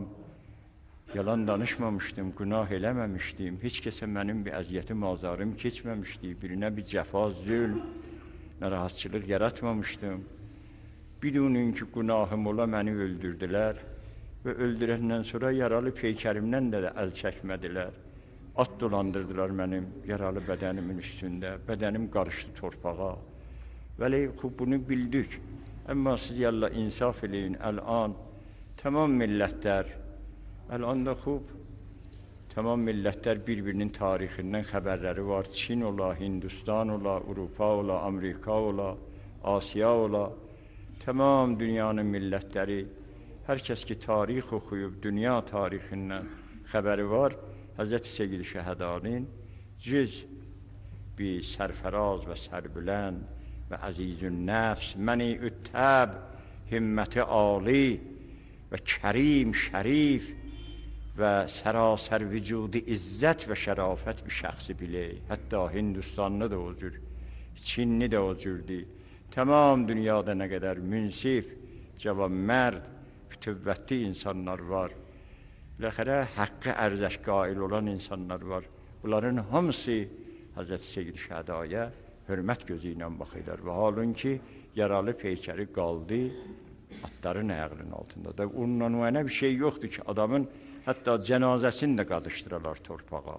yalan danışmamışdım, günah eləməmişdim. Heç kəsə mənim bir əziyyətim, azarım keçməmişdi. Birinə bir cəfa, zülm, narahatçılıq yaratmamışdım. Bidunun ki, günahım ola məni öldürdülər və öldürəndən sonra yaralı peykərimdən də əl çəkmədilər. At dolandırdılar mənim yaralı bədənimin üstündə. Bədənim qarışdı torpağa. Vəli, bunu bildik. Əmma siz yallah insaf eləyin, əl-an tamam millətlər, əl-an da xub, tamam millətlər bir-birinin tarixindən xəbərləri var. Çin ola, Hindistan ola, Avropa ola, Amerika ola, Asiya ola, tamam dünyanın millətləri, hər kəs ki tarix oxuyub, dünya tarixindən xəbəri var, Həzrət Seyyid Şəhədənin cüz bir sərfəraz və sərbülənd və əzizün nəfs, məni üttəb, himməti ali və kərim, şərif və sərasər vücudi izzət və şərafət bir şəxsi bilək. Hətta Hindistanlı da o cür, Çinli də o cürdür. Tamam dünyada nə qədər münsif, cavan mərd, fütüvvətli insanlar var. Biləxərə haqqı ərzəş qail olan insanlar var. Bunların hamısı Həzrət Seyyid Şəhədəyə hörmət gözü ilə baxırlar və halın ki, yaralı peykəri qaldı atların ayağının altında da. Onunla o bir şey yoxdur ki, adamın hətta cənazəsini də qadışdırırlar torpağa.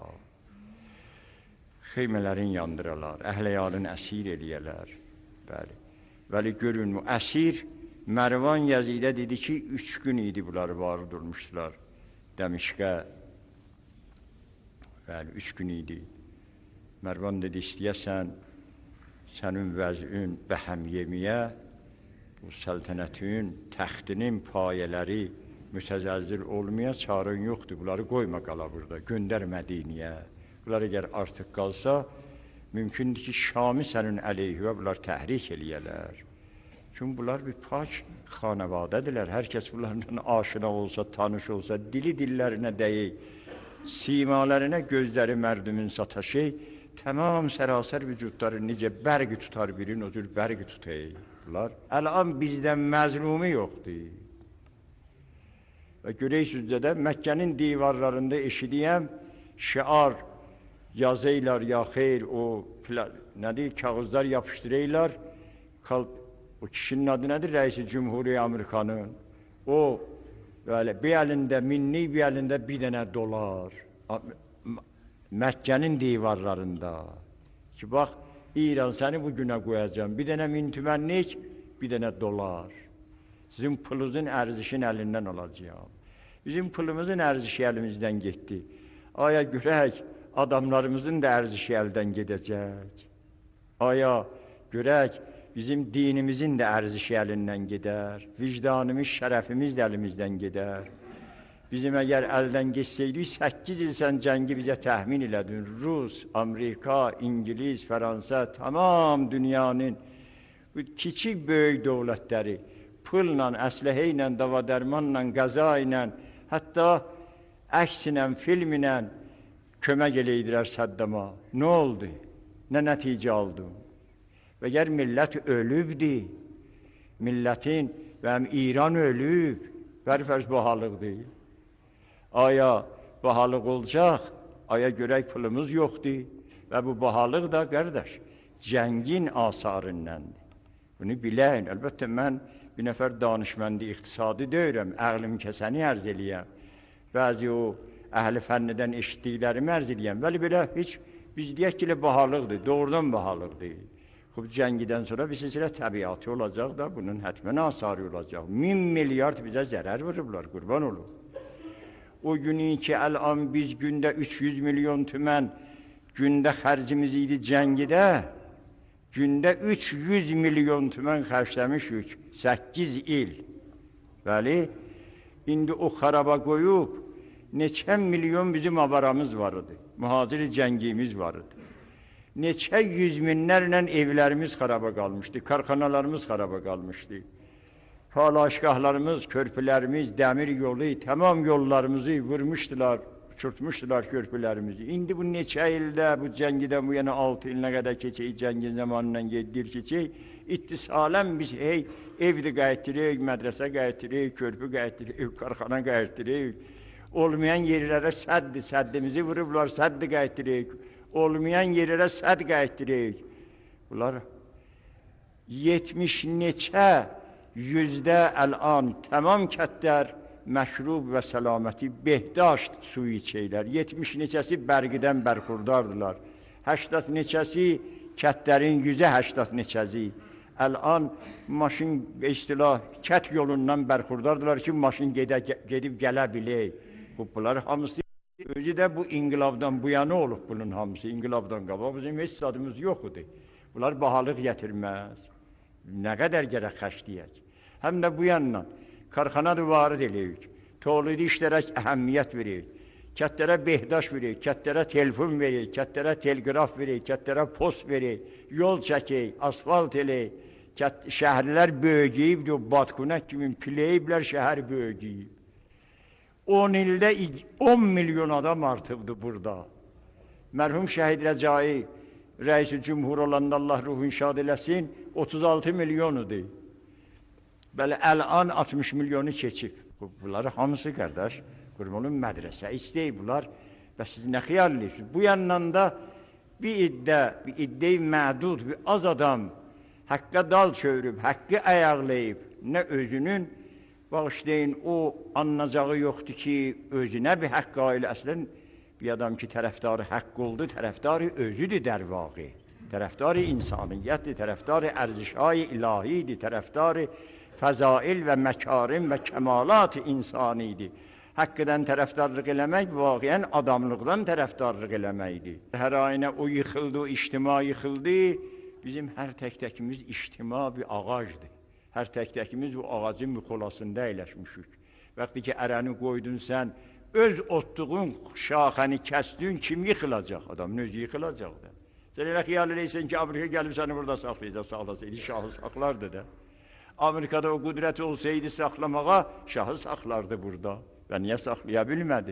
Xeymələrin yandıralar, əhləyalın əsir eləyələr. Bəli. Vəli görün, o əsir Mərvan Yəzidə dedi ki, 3 gün idi bunlar var durmuşdular Dəmişqə. Bəli, 3 gün idi. Mərvan dedi, istəyəsən, sənin vəzün bəhəm yemiyə, bu səltənətin, təxtinin payələri mütəzəzzil olmaya çarın yoxdur. Bunları qoyma qala burada, göndər Mədiniyə. Bunlar əgər artıq qalsa, mümkündür ki, Şamı sənin əleyhivə bunlar təhrik eləyələr. Çünkü bunlar bir pak xanavadədirlər. Hər kəs bunlarla aşina olsa, tanış olsa, dili dillərinə deyil, simalarına gözləri mərdümin sataşı, tamam sərasər vücudları necə bərqi tutar birin, o cür bərqi tutayı. Bunlar əlan bizdən məzlumi yoxdur. Və görəysizdə də Məkkənin divarlarında eşidiyəm, şiar yazıylar ya xeyr, o nədir, kağızlar yapışdırırlar. O kişinin adı nədir? Rəis-i Cümhuriyyət Amerikanın. O böyle bir elində minlik, bir elində bir dənə dolar. Məkkənin divarlarında. Ki bax, İran səni bu günə qoyacağım. Bir dənə 1000 tümənlik, bir dənə dolar. Sizin pulunuzun ərzişini əlindən alacağım. Bizim pulumuzun ərzişi əlimizdən getdi. Aya görək, adamlarımızın da ərzişi əldən gedəcək. Aya görək, bizim dinimizin də ərzişi əlindən gedər. Vicdanımız, şərəfimiz də əlimizdən gedər. Bizim əgər əldən geçsəydik, 8 il sən cəngi bizə təxmin elədin. Rus, Amerika, İngiliz, Fransa, tamam dünyanın bu kiçik böyük dövlətləri pulla, əsləhə ilə, davadərmanla, qəza ilə, hətta əksinə, filminlə kömək eləydilər Səddama. Nə oldu? Nə nəticə aldı? Və əgər millət ölübdür, millətin və həm İran ölüb, bərfərz bahalıqdır. Aya bahalıq olacaq, aya görək pulumuz yoxdur və bu bahalıq da, qardaş, cəngin asarındandır. Bunu biləyin, əlbəttə mən bir nəfər danışməndi iqtisadi deyirəm, əqlim kəsəni ərz eləyəm. Bəzi o əhli fənnidən eşitdiklərimi ərz eləyəm. Vəli belə heç, biz deyək ki, bahalıqdır, doğrudan bahalıqdır. Xub cəngidən sonra bir silsilə təbiatı olacaq da, bunun hətmən asarı olacaq. 1000 milyard bizə zərər vurublar, qurban olur. O günü ki, əlan biz gündə 300 milyon tümən gündə xərcimiz idi cəngidə, gündə 300 milyon tümən xərcləmişik, 8 il. Bəli, indi o xaraba qoyub, neçə milyon bizim avaramız var idi, mühacir cəngimiz var idi. Neçə yüz minlərlə evlərimiz xaraba qalmışdı, karxanalarımız xaraba qalmışdı. Palaşqahlarımız, körpülərimiz, dəmir yolu, tamam yollarımızı vurmuşdular, uçurtmuşdular körpülərimizi. İndi bu neçə ildə, bu cəngidən bu yana 6 ilinə qədər keçək, cəngin zamanından 7 il keçək, ittisalən biz evdə qayıtdırıq, mədrəsə qayıtdırıq, körpü qayıtdırıq, karxana qayıtdırıq. Olmayan yerlərə səddimizi vurublar, səddi qayıtdırıq. Olmayan yerlərə sədd qayıtdırıq. Bunlar 70 neçə yüzdə əlan tamam kətlər məşrub və səlaməti behdaşt su içəylər. 70 neçəsi bərqidən bərxurdardılar. 80 neçəsi kətlərin 180 neçəsi. Əlan maşın istilah kət yolundan bərxurdardılar ki, maşın gedib gələ bilək. Bunlar hamısı özü də bu inqilabdan bu yana olub bunun hamısı. İnqilabdan qabaq bizim heç adımız yox idi. Bunlar bahalıq gətirməz. Nə qədər gərək xərcləyək. Həm də bu yandan karxana varid eləyik, toğluydu işlərə əhəmiyyət veririk, kətlərə behdaş veririk, kətlərə telefon veririk, kətlərə telqraf veririk, kətlərə post veririk, yol çəkik, asfalt eləyik, şəhərlər böyüyüb, Batkunək kimi piləyiblər şəhər böyüyüb. 10 ildə 10 milyon adam artıbdı burada. Mərhum Şəhid Rəcai, Rəis-i Cümhur olanda Allah ruhun şad eləsin, 36 milyonudur. Bəli, əlan 60 milyonu keçib. Bunları hamısı, qardaş, qurbanın mədrəsə istəyib bunlar. Və siz nə xiyal edirsiniz? Bu yandan da bir iddə-i mədud, bir az adam həqqə dal çövürüb, həqqi ayaqlayıb, nə özünün, bağışlayın, o anlacağı yoxdur ki, özünə bir haqq ailə. Əslən, bir adam ki, tərəfdarı haqq oldu, tərəfdarı özüdür dərvaqi. Tərəfdarı insaniyyətdir, tərəfdarı ərzişay ilahidir, tərəfdarı fəzail və məkarim və kəmalat insanidir. Haqqıdan tərəfdarlıq eləmək, vaqiən adamlıqdan tərəfdarlıq eləməkdir. Hər ayına o yıxıldı, o ictima yıxıldı, bizim hər tək-təkimiz ictima bir ağacdır. Hər tək-təkimiz bu ağacın müxolasında əyləşmişik. Vaxtı ki, ərəni qoydun sən, öz otduğun şaxəni kəsdin, kim yıxılacaq? Adamın özü yıxılacaq da. Sən elə xiyal eləysən ki, Amerika gəlib səni burada saxlayacaq, saxlasaydı, şahı saxlardı da. Amerikada o qüdrət olsaydı saxlamağa, şahı saxlardı burada. Və niyə saxlaya bilmədi?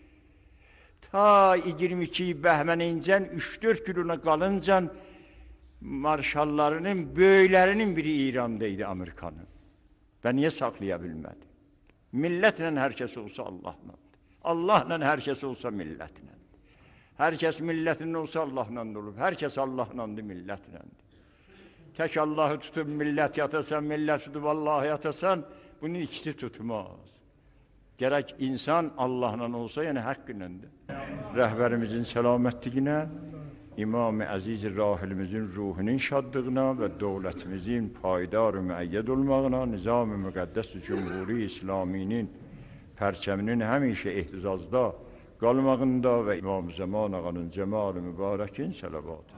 Ta 22 bəhmənincən 3-4 günə qalıncan marşallarının, böyüklərinin biri İranda idi Amerikanın. Və niyə saxlaya bilmədi? Millətlə hər kəs olsa Allahla. Allahla hər kəs olsa millətlə. Hər kəs millətlə olsa Allahla olub. Hər kəs Allahlandır, millətlədir. Tək Allahı tutub millət yatasan, millət tutub Allahı yatasan, bunun ikisi tutmaz. Gərək insan Allahla olsa, yəni haqqınındır. Rəhbərimizin səlamətliğinə, İmam-ı Əziz Rahilimizin ruhunun şadlığına və dövlətimizin payidar-ı müəyyəd olmağına, Nizam-ı Müqəddəs-i Cumhuri İslaminin pərçəminin həmişə ehtizazda qalmağında və İmam Zaman ağanın cəmal-ı mübarəkin səlavatı.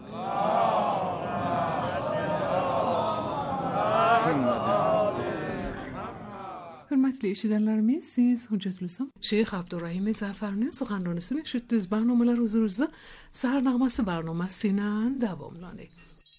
Hörmətli eşidənlərimiz, siz Hüccətülislam Şeyx Abdurrahim Cəfərinin suxanrönüsünü eşitdiniz. Barnomalar huzurunuzda Səhər Nəğməsi barnoması ilə davamlanır.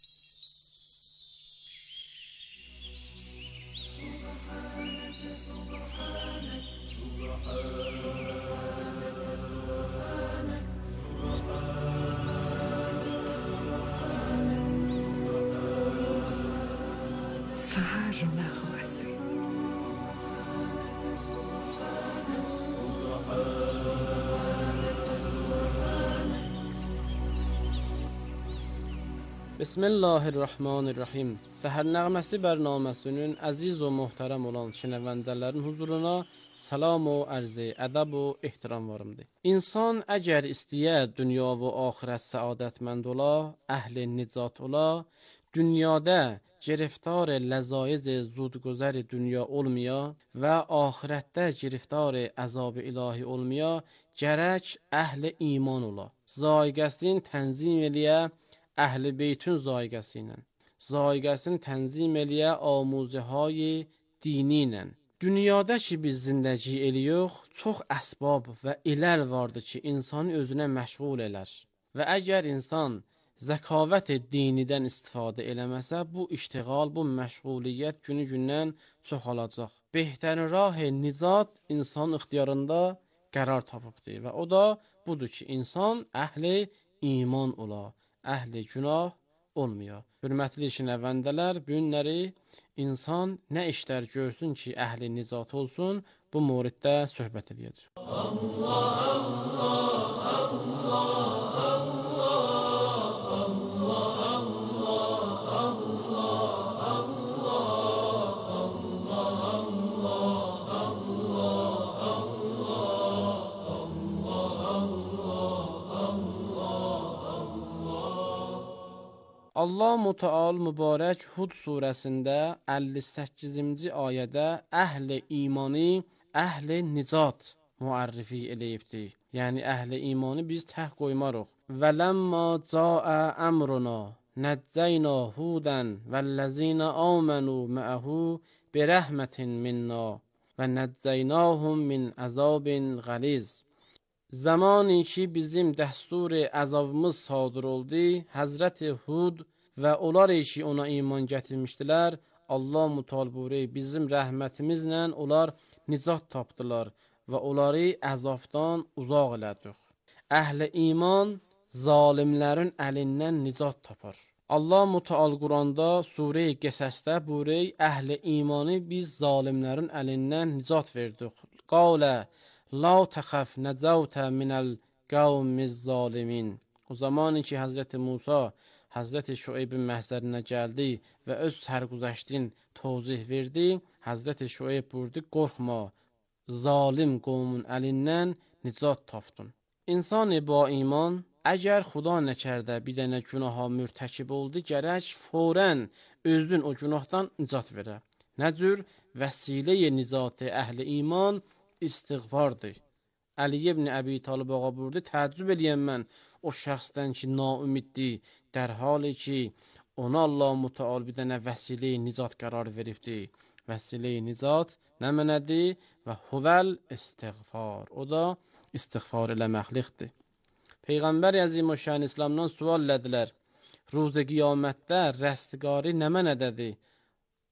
Səhər Nəğməsi. Bismillahirrahmanirrahim. Səhər Nəğməsi bərnaməsinin əziz və möhtərəm olan şinəvəndələrin huzuruna salam və ərz-i ədəb və ehtiram varımdır. İnsan əgər istəyə dünya və axirət səadətmənd ola, əhl-i nicat ola, dünyada giriftar ləzaiz zudgözər dünya olmaya və axirətdə giriftar əzab ilahi olmaya, gərək əhl-i iman ola. Zaiqəsini tənzim eləyə əhl-i beytün zaiqəsi ilə, zaiqəsini tənzim eləyə amuzəhay dini ilə. Dünyada ki biz zindəci eləyox, çox əsbab və iləl vardır ki, insanı özünə məşğul elər. Və əgər insan zəkavət dinidən istifadə eləməsə, bu iştiğal, bu məşğuliyyət günü-gündən çoxalacaq. Behtərin rah-ı nicat insan ixtiyarında qərar tapıbdır və o da budur ki, insan əhli iman ola, əhli günah olmuyor. Hürmətli şinəvəndələr, bu günləri insan nə işlər görsün ki, əhli nicat olsun, bu moriddə söhbət edəcək. Allah, Allah, Allah, Allah. Allah Müteal mübarək Hud surəsində 58-ci ayədə əhl-i imani, əhl-i nicat müərrifi eləyibdir. Yəni əhl-i imani biz təh qoymarıq. Və ləmmə caə əmruna nəccəynə hudən vəlləzinə amənu məəhu birəhmətin minna və nəccəynəhum min əzabin qəliz. Zamanı ki bizim dəstur-i əzabımız sadır oldu, Həzrəti Hud və onlar ki ona iman gətirmişdilər, Allah mütaliburi bizim rəhmətimizlə onlar nicat tapdılar və onları əzabdan uzaq elədik. Əhl-i iman zalimlərin əlindən nicat tapar. Allah müteal Quranda Sure-i Qəsəsdə buyurur, əhl-i imanı biz zalimlərin əlindən nicat verdik. Qalə la təxəf nəcəvtə minəl qavmiz zalimin. O zaman ki Həzrəti Musa Həzrəti Şueybin məhzərinə gəldi və öz sərgüzəştin tozih verdi, Həzrəti Şueyb buyurdu, qorxma, zalim qovmun əlindən nicat tapdın. İnsan-ı ba iman, əgər xuda nəkərdə bir dənə günaha mürtəkib oldu, gərək fərən özün o günahdan nicat verə. Nəcür vəsilə-i nicat-ı əhl-i iman istiğfardır. Əli ibn Əbi Talib ağa buyurdu, təəccüb eləyəm mən o şəxsdən ki, naümiddir, در حالی ki ona Allah Müteal bir dənə vəsilə-i nicat qərar veribdir. Vəsilə-i nicat nə mənədir? Və huvəl istiğfar. O da istiğfar eləməklikdir. Peyğəmbər Əzimüşşan İslamdan sual elədilər. Ruz-i qiyamətdə rəstgari nə mənədədir?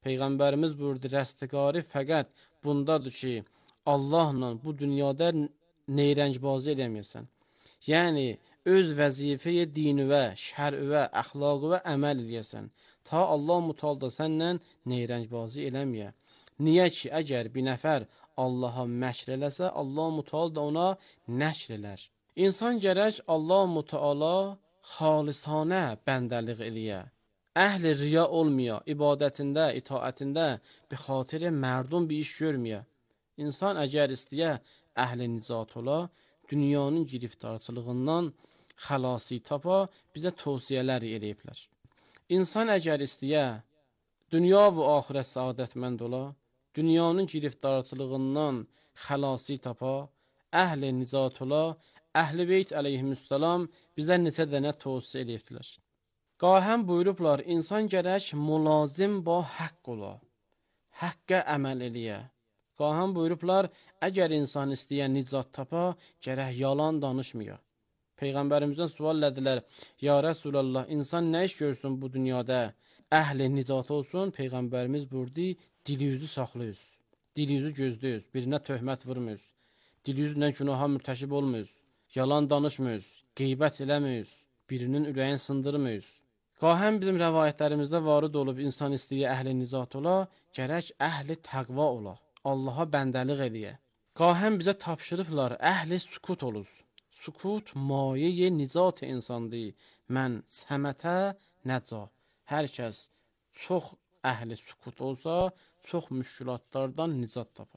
Peyğəmbərimiz buyurdu, rəstəqarı fəqət bundadır ki, Allahla bu dünyada neyrəncbazı eləməyəsən. Yəni, öz vəzifəyə dinüvə, şərüvə, əxlaqıvə əməl eləyəsən. Ta Allah mutalda səndən neyrəncbazı eləməyə. Niyə ki, əgər bir nəfər Allaha məkr eləsə, Allah mutalda ona nəkr elər. İnsan gərək Allah mutala xalisanə bəndəliq eləyə. Əhl-i riya olmaya, ibadətində, itaətində bir xatirə mərdum bir iş görməyə. İnsan əgər istəyə əhl-i nicat ola, dünyanın giriftarçılığından xəlasi tapa, bizə tövsiyələr eləyiblər. İnsan əgər istəyə dünya və axirət səadətmənd ola, dünyanın giriftarçılığından xəlasi tapa, əhl-i nicat ola, Əhl-i Beyt əleyhissalam bizə neçə dənə tövsiyə eləyiblər. Qahəm buyurublar, insan gərək mülazim ba haqq ola, haqqə əməl eləyə. Qahəm buyurublar, əgər insan istəyən nicat tapa, gərək yalan danışmaya. Peyğəmbərimizdən sual edilər, ya Rəsulallah, insan nə iş görsün bu dünyada, əhl-i nicat olsun? Peyğəmbərimiz buyurdu, dilinizi saxlayız, dilinizi gözləyiz, birinə töhmət vurmayız, dilinizlə günaha mürtəkib olmayız. Yalan danışmıyız, qeybət eləməyiz, birinin ürəyin sındırmıyız. Qahəm bizim rəvayətlərimizdə varid olub, insan istəyə əhl-i nicat ola, gərək əhl-i təqva ola, Allaha bəndəliq eləyə. Qahəm bizə tapşırıblar, əhl-i sükut oluz. Sükut maye-i nicat insandır. Mən səmətə nəca. Hər kəs çox əhl-i sükut olsa, çox müşkülatlardan nicat tapır.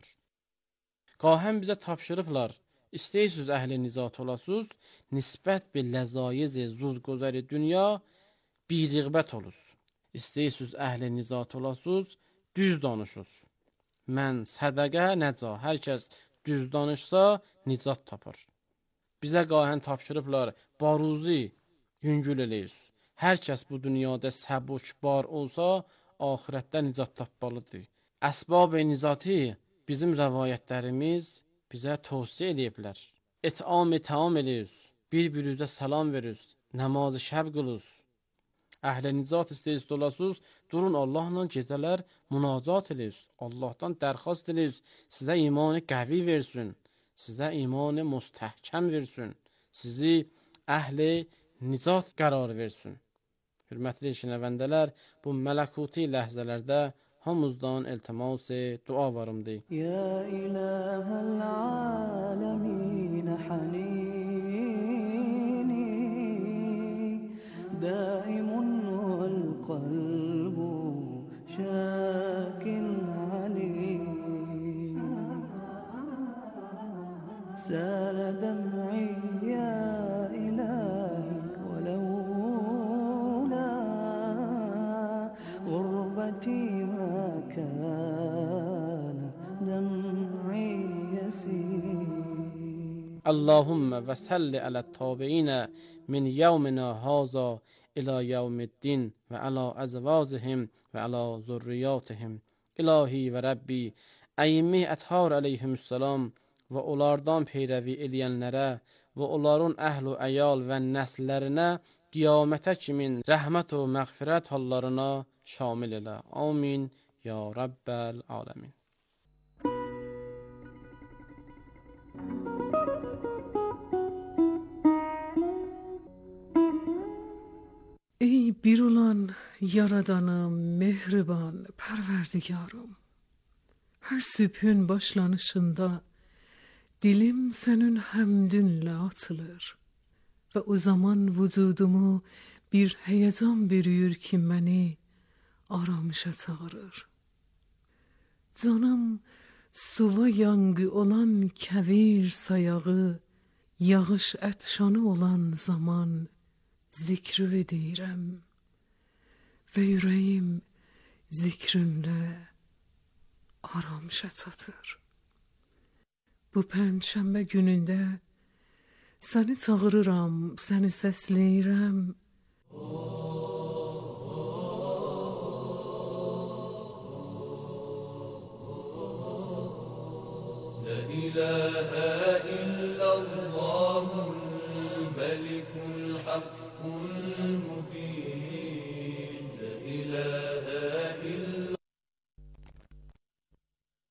Qahəm bizə tapşırıblar, İstəyirsiniz əhl-i nicat olasınız, nisbət bir ləzayiz-i zul-gözəri dünya bir rəğbət oluz. İstəyirsiniz əhl-i nicat olasınız, düz danışız. Mən sədəqə nəca, hər kəs düz danışsa, nicat tapar. Bizə qahən tapşırıblar, baruzi yüngül eləyiz. Hər kəs bu dünyada səbukbar olsa, ahirətdə nicat tapmalıdır. Əsbab-ı nicatı bizim rəvayətlərimiz bizə tövsiyə eləyiblər. Et'am eləyiz, bir-birinizə salam veriz, namazı şəb qılız. Əhl-i nicat istəyirsiniz olasınız, durun Allahla gecələr münacat eləyiz. Allahdan dərxast eləyiz, sizə imanı qəvi versin, sizə imanı müstəhkəm versin, sizi əhl-i nicat qərar versin. Hürmətli şinəvəndələr, bu mələkuti ləhzələrdə hamımızdan iltimas-ı dua varımdır. Ya ilahəl aləmin hanini daimun vel qalbu şakin alim sâle dem'i ya ilahi velevla غربتي ما كان دمعي يسير اللهم وصل على التابعين من يومنا هذا إلى يوم الدين وعلى أزواجهم وعلى ذرياتهم İlahi və Rəbbi əyyimi əthar əleyhümüssəlam və onlardan peyrəvi eləyənlərə və onların əhl-u əyal və nəslərinə qiyamətə kimin rəhmət və məğfirət hallarına şamil elə. Amin. Ya Rabbəl aləmin. ای bir olan yaradanım, mehriban, pərverdigarım. Hər sübhün başlanışında dilim senin həmdünlə açılır və o zaman vücudumu bir heyecan bürüyür ki məni aramışa çağırır. Canım suva yangı olan kəvir sayağı, yağış ətşanı olan zaman zikrü deyirəm və ürəyim zikrinlə aramışa çatır. Bu pənşənbə günündə səni çağırıram, səni səsləyirəm. La ilahe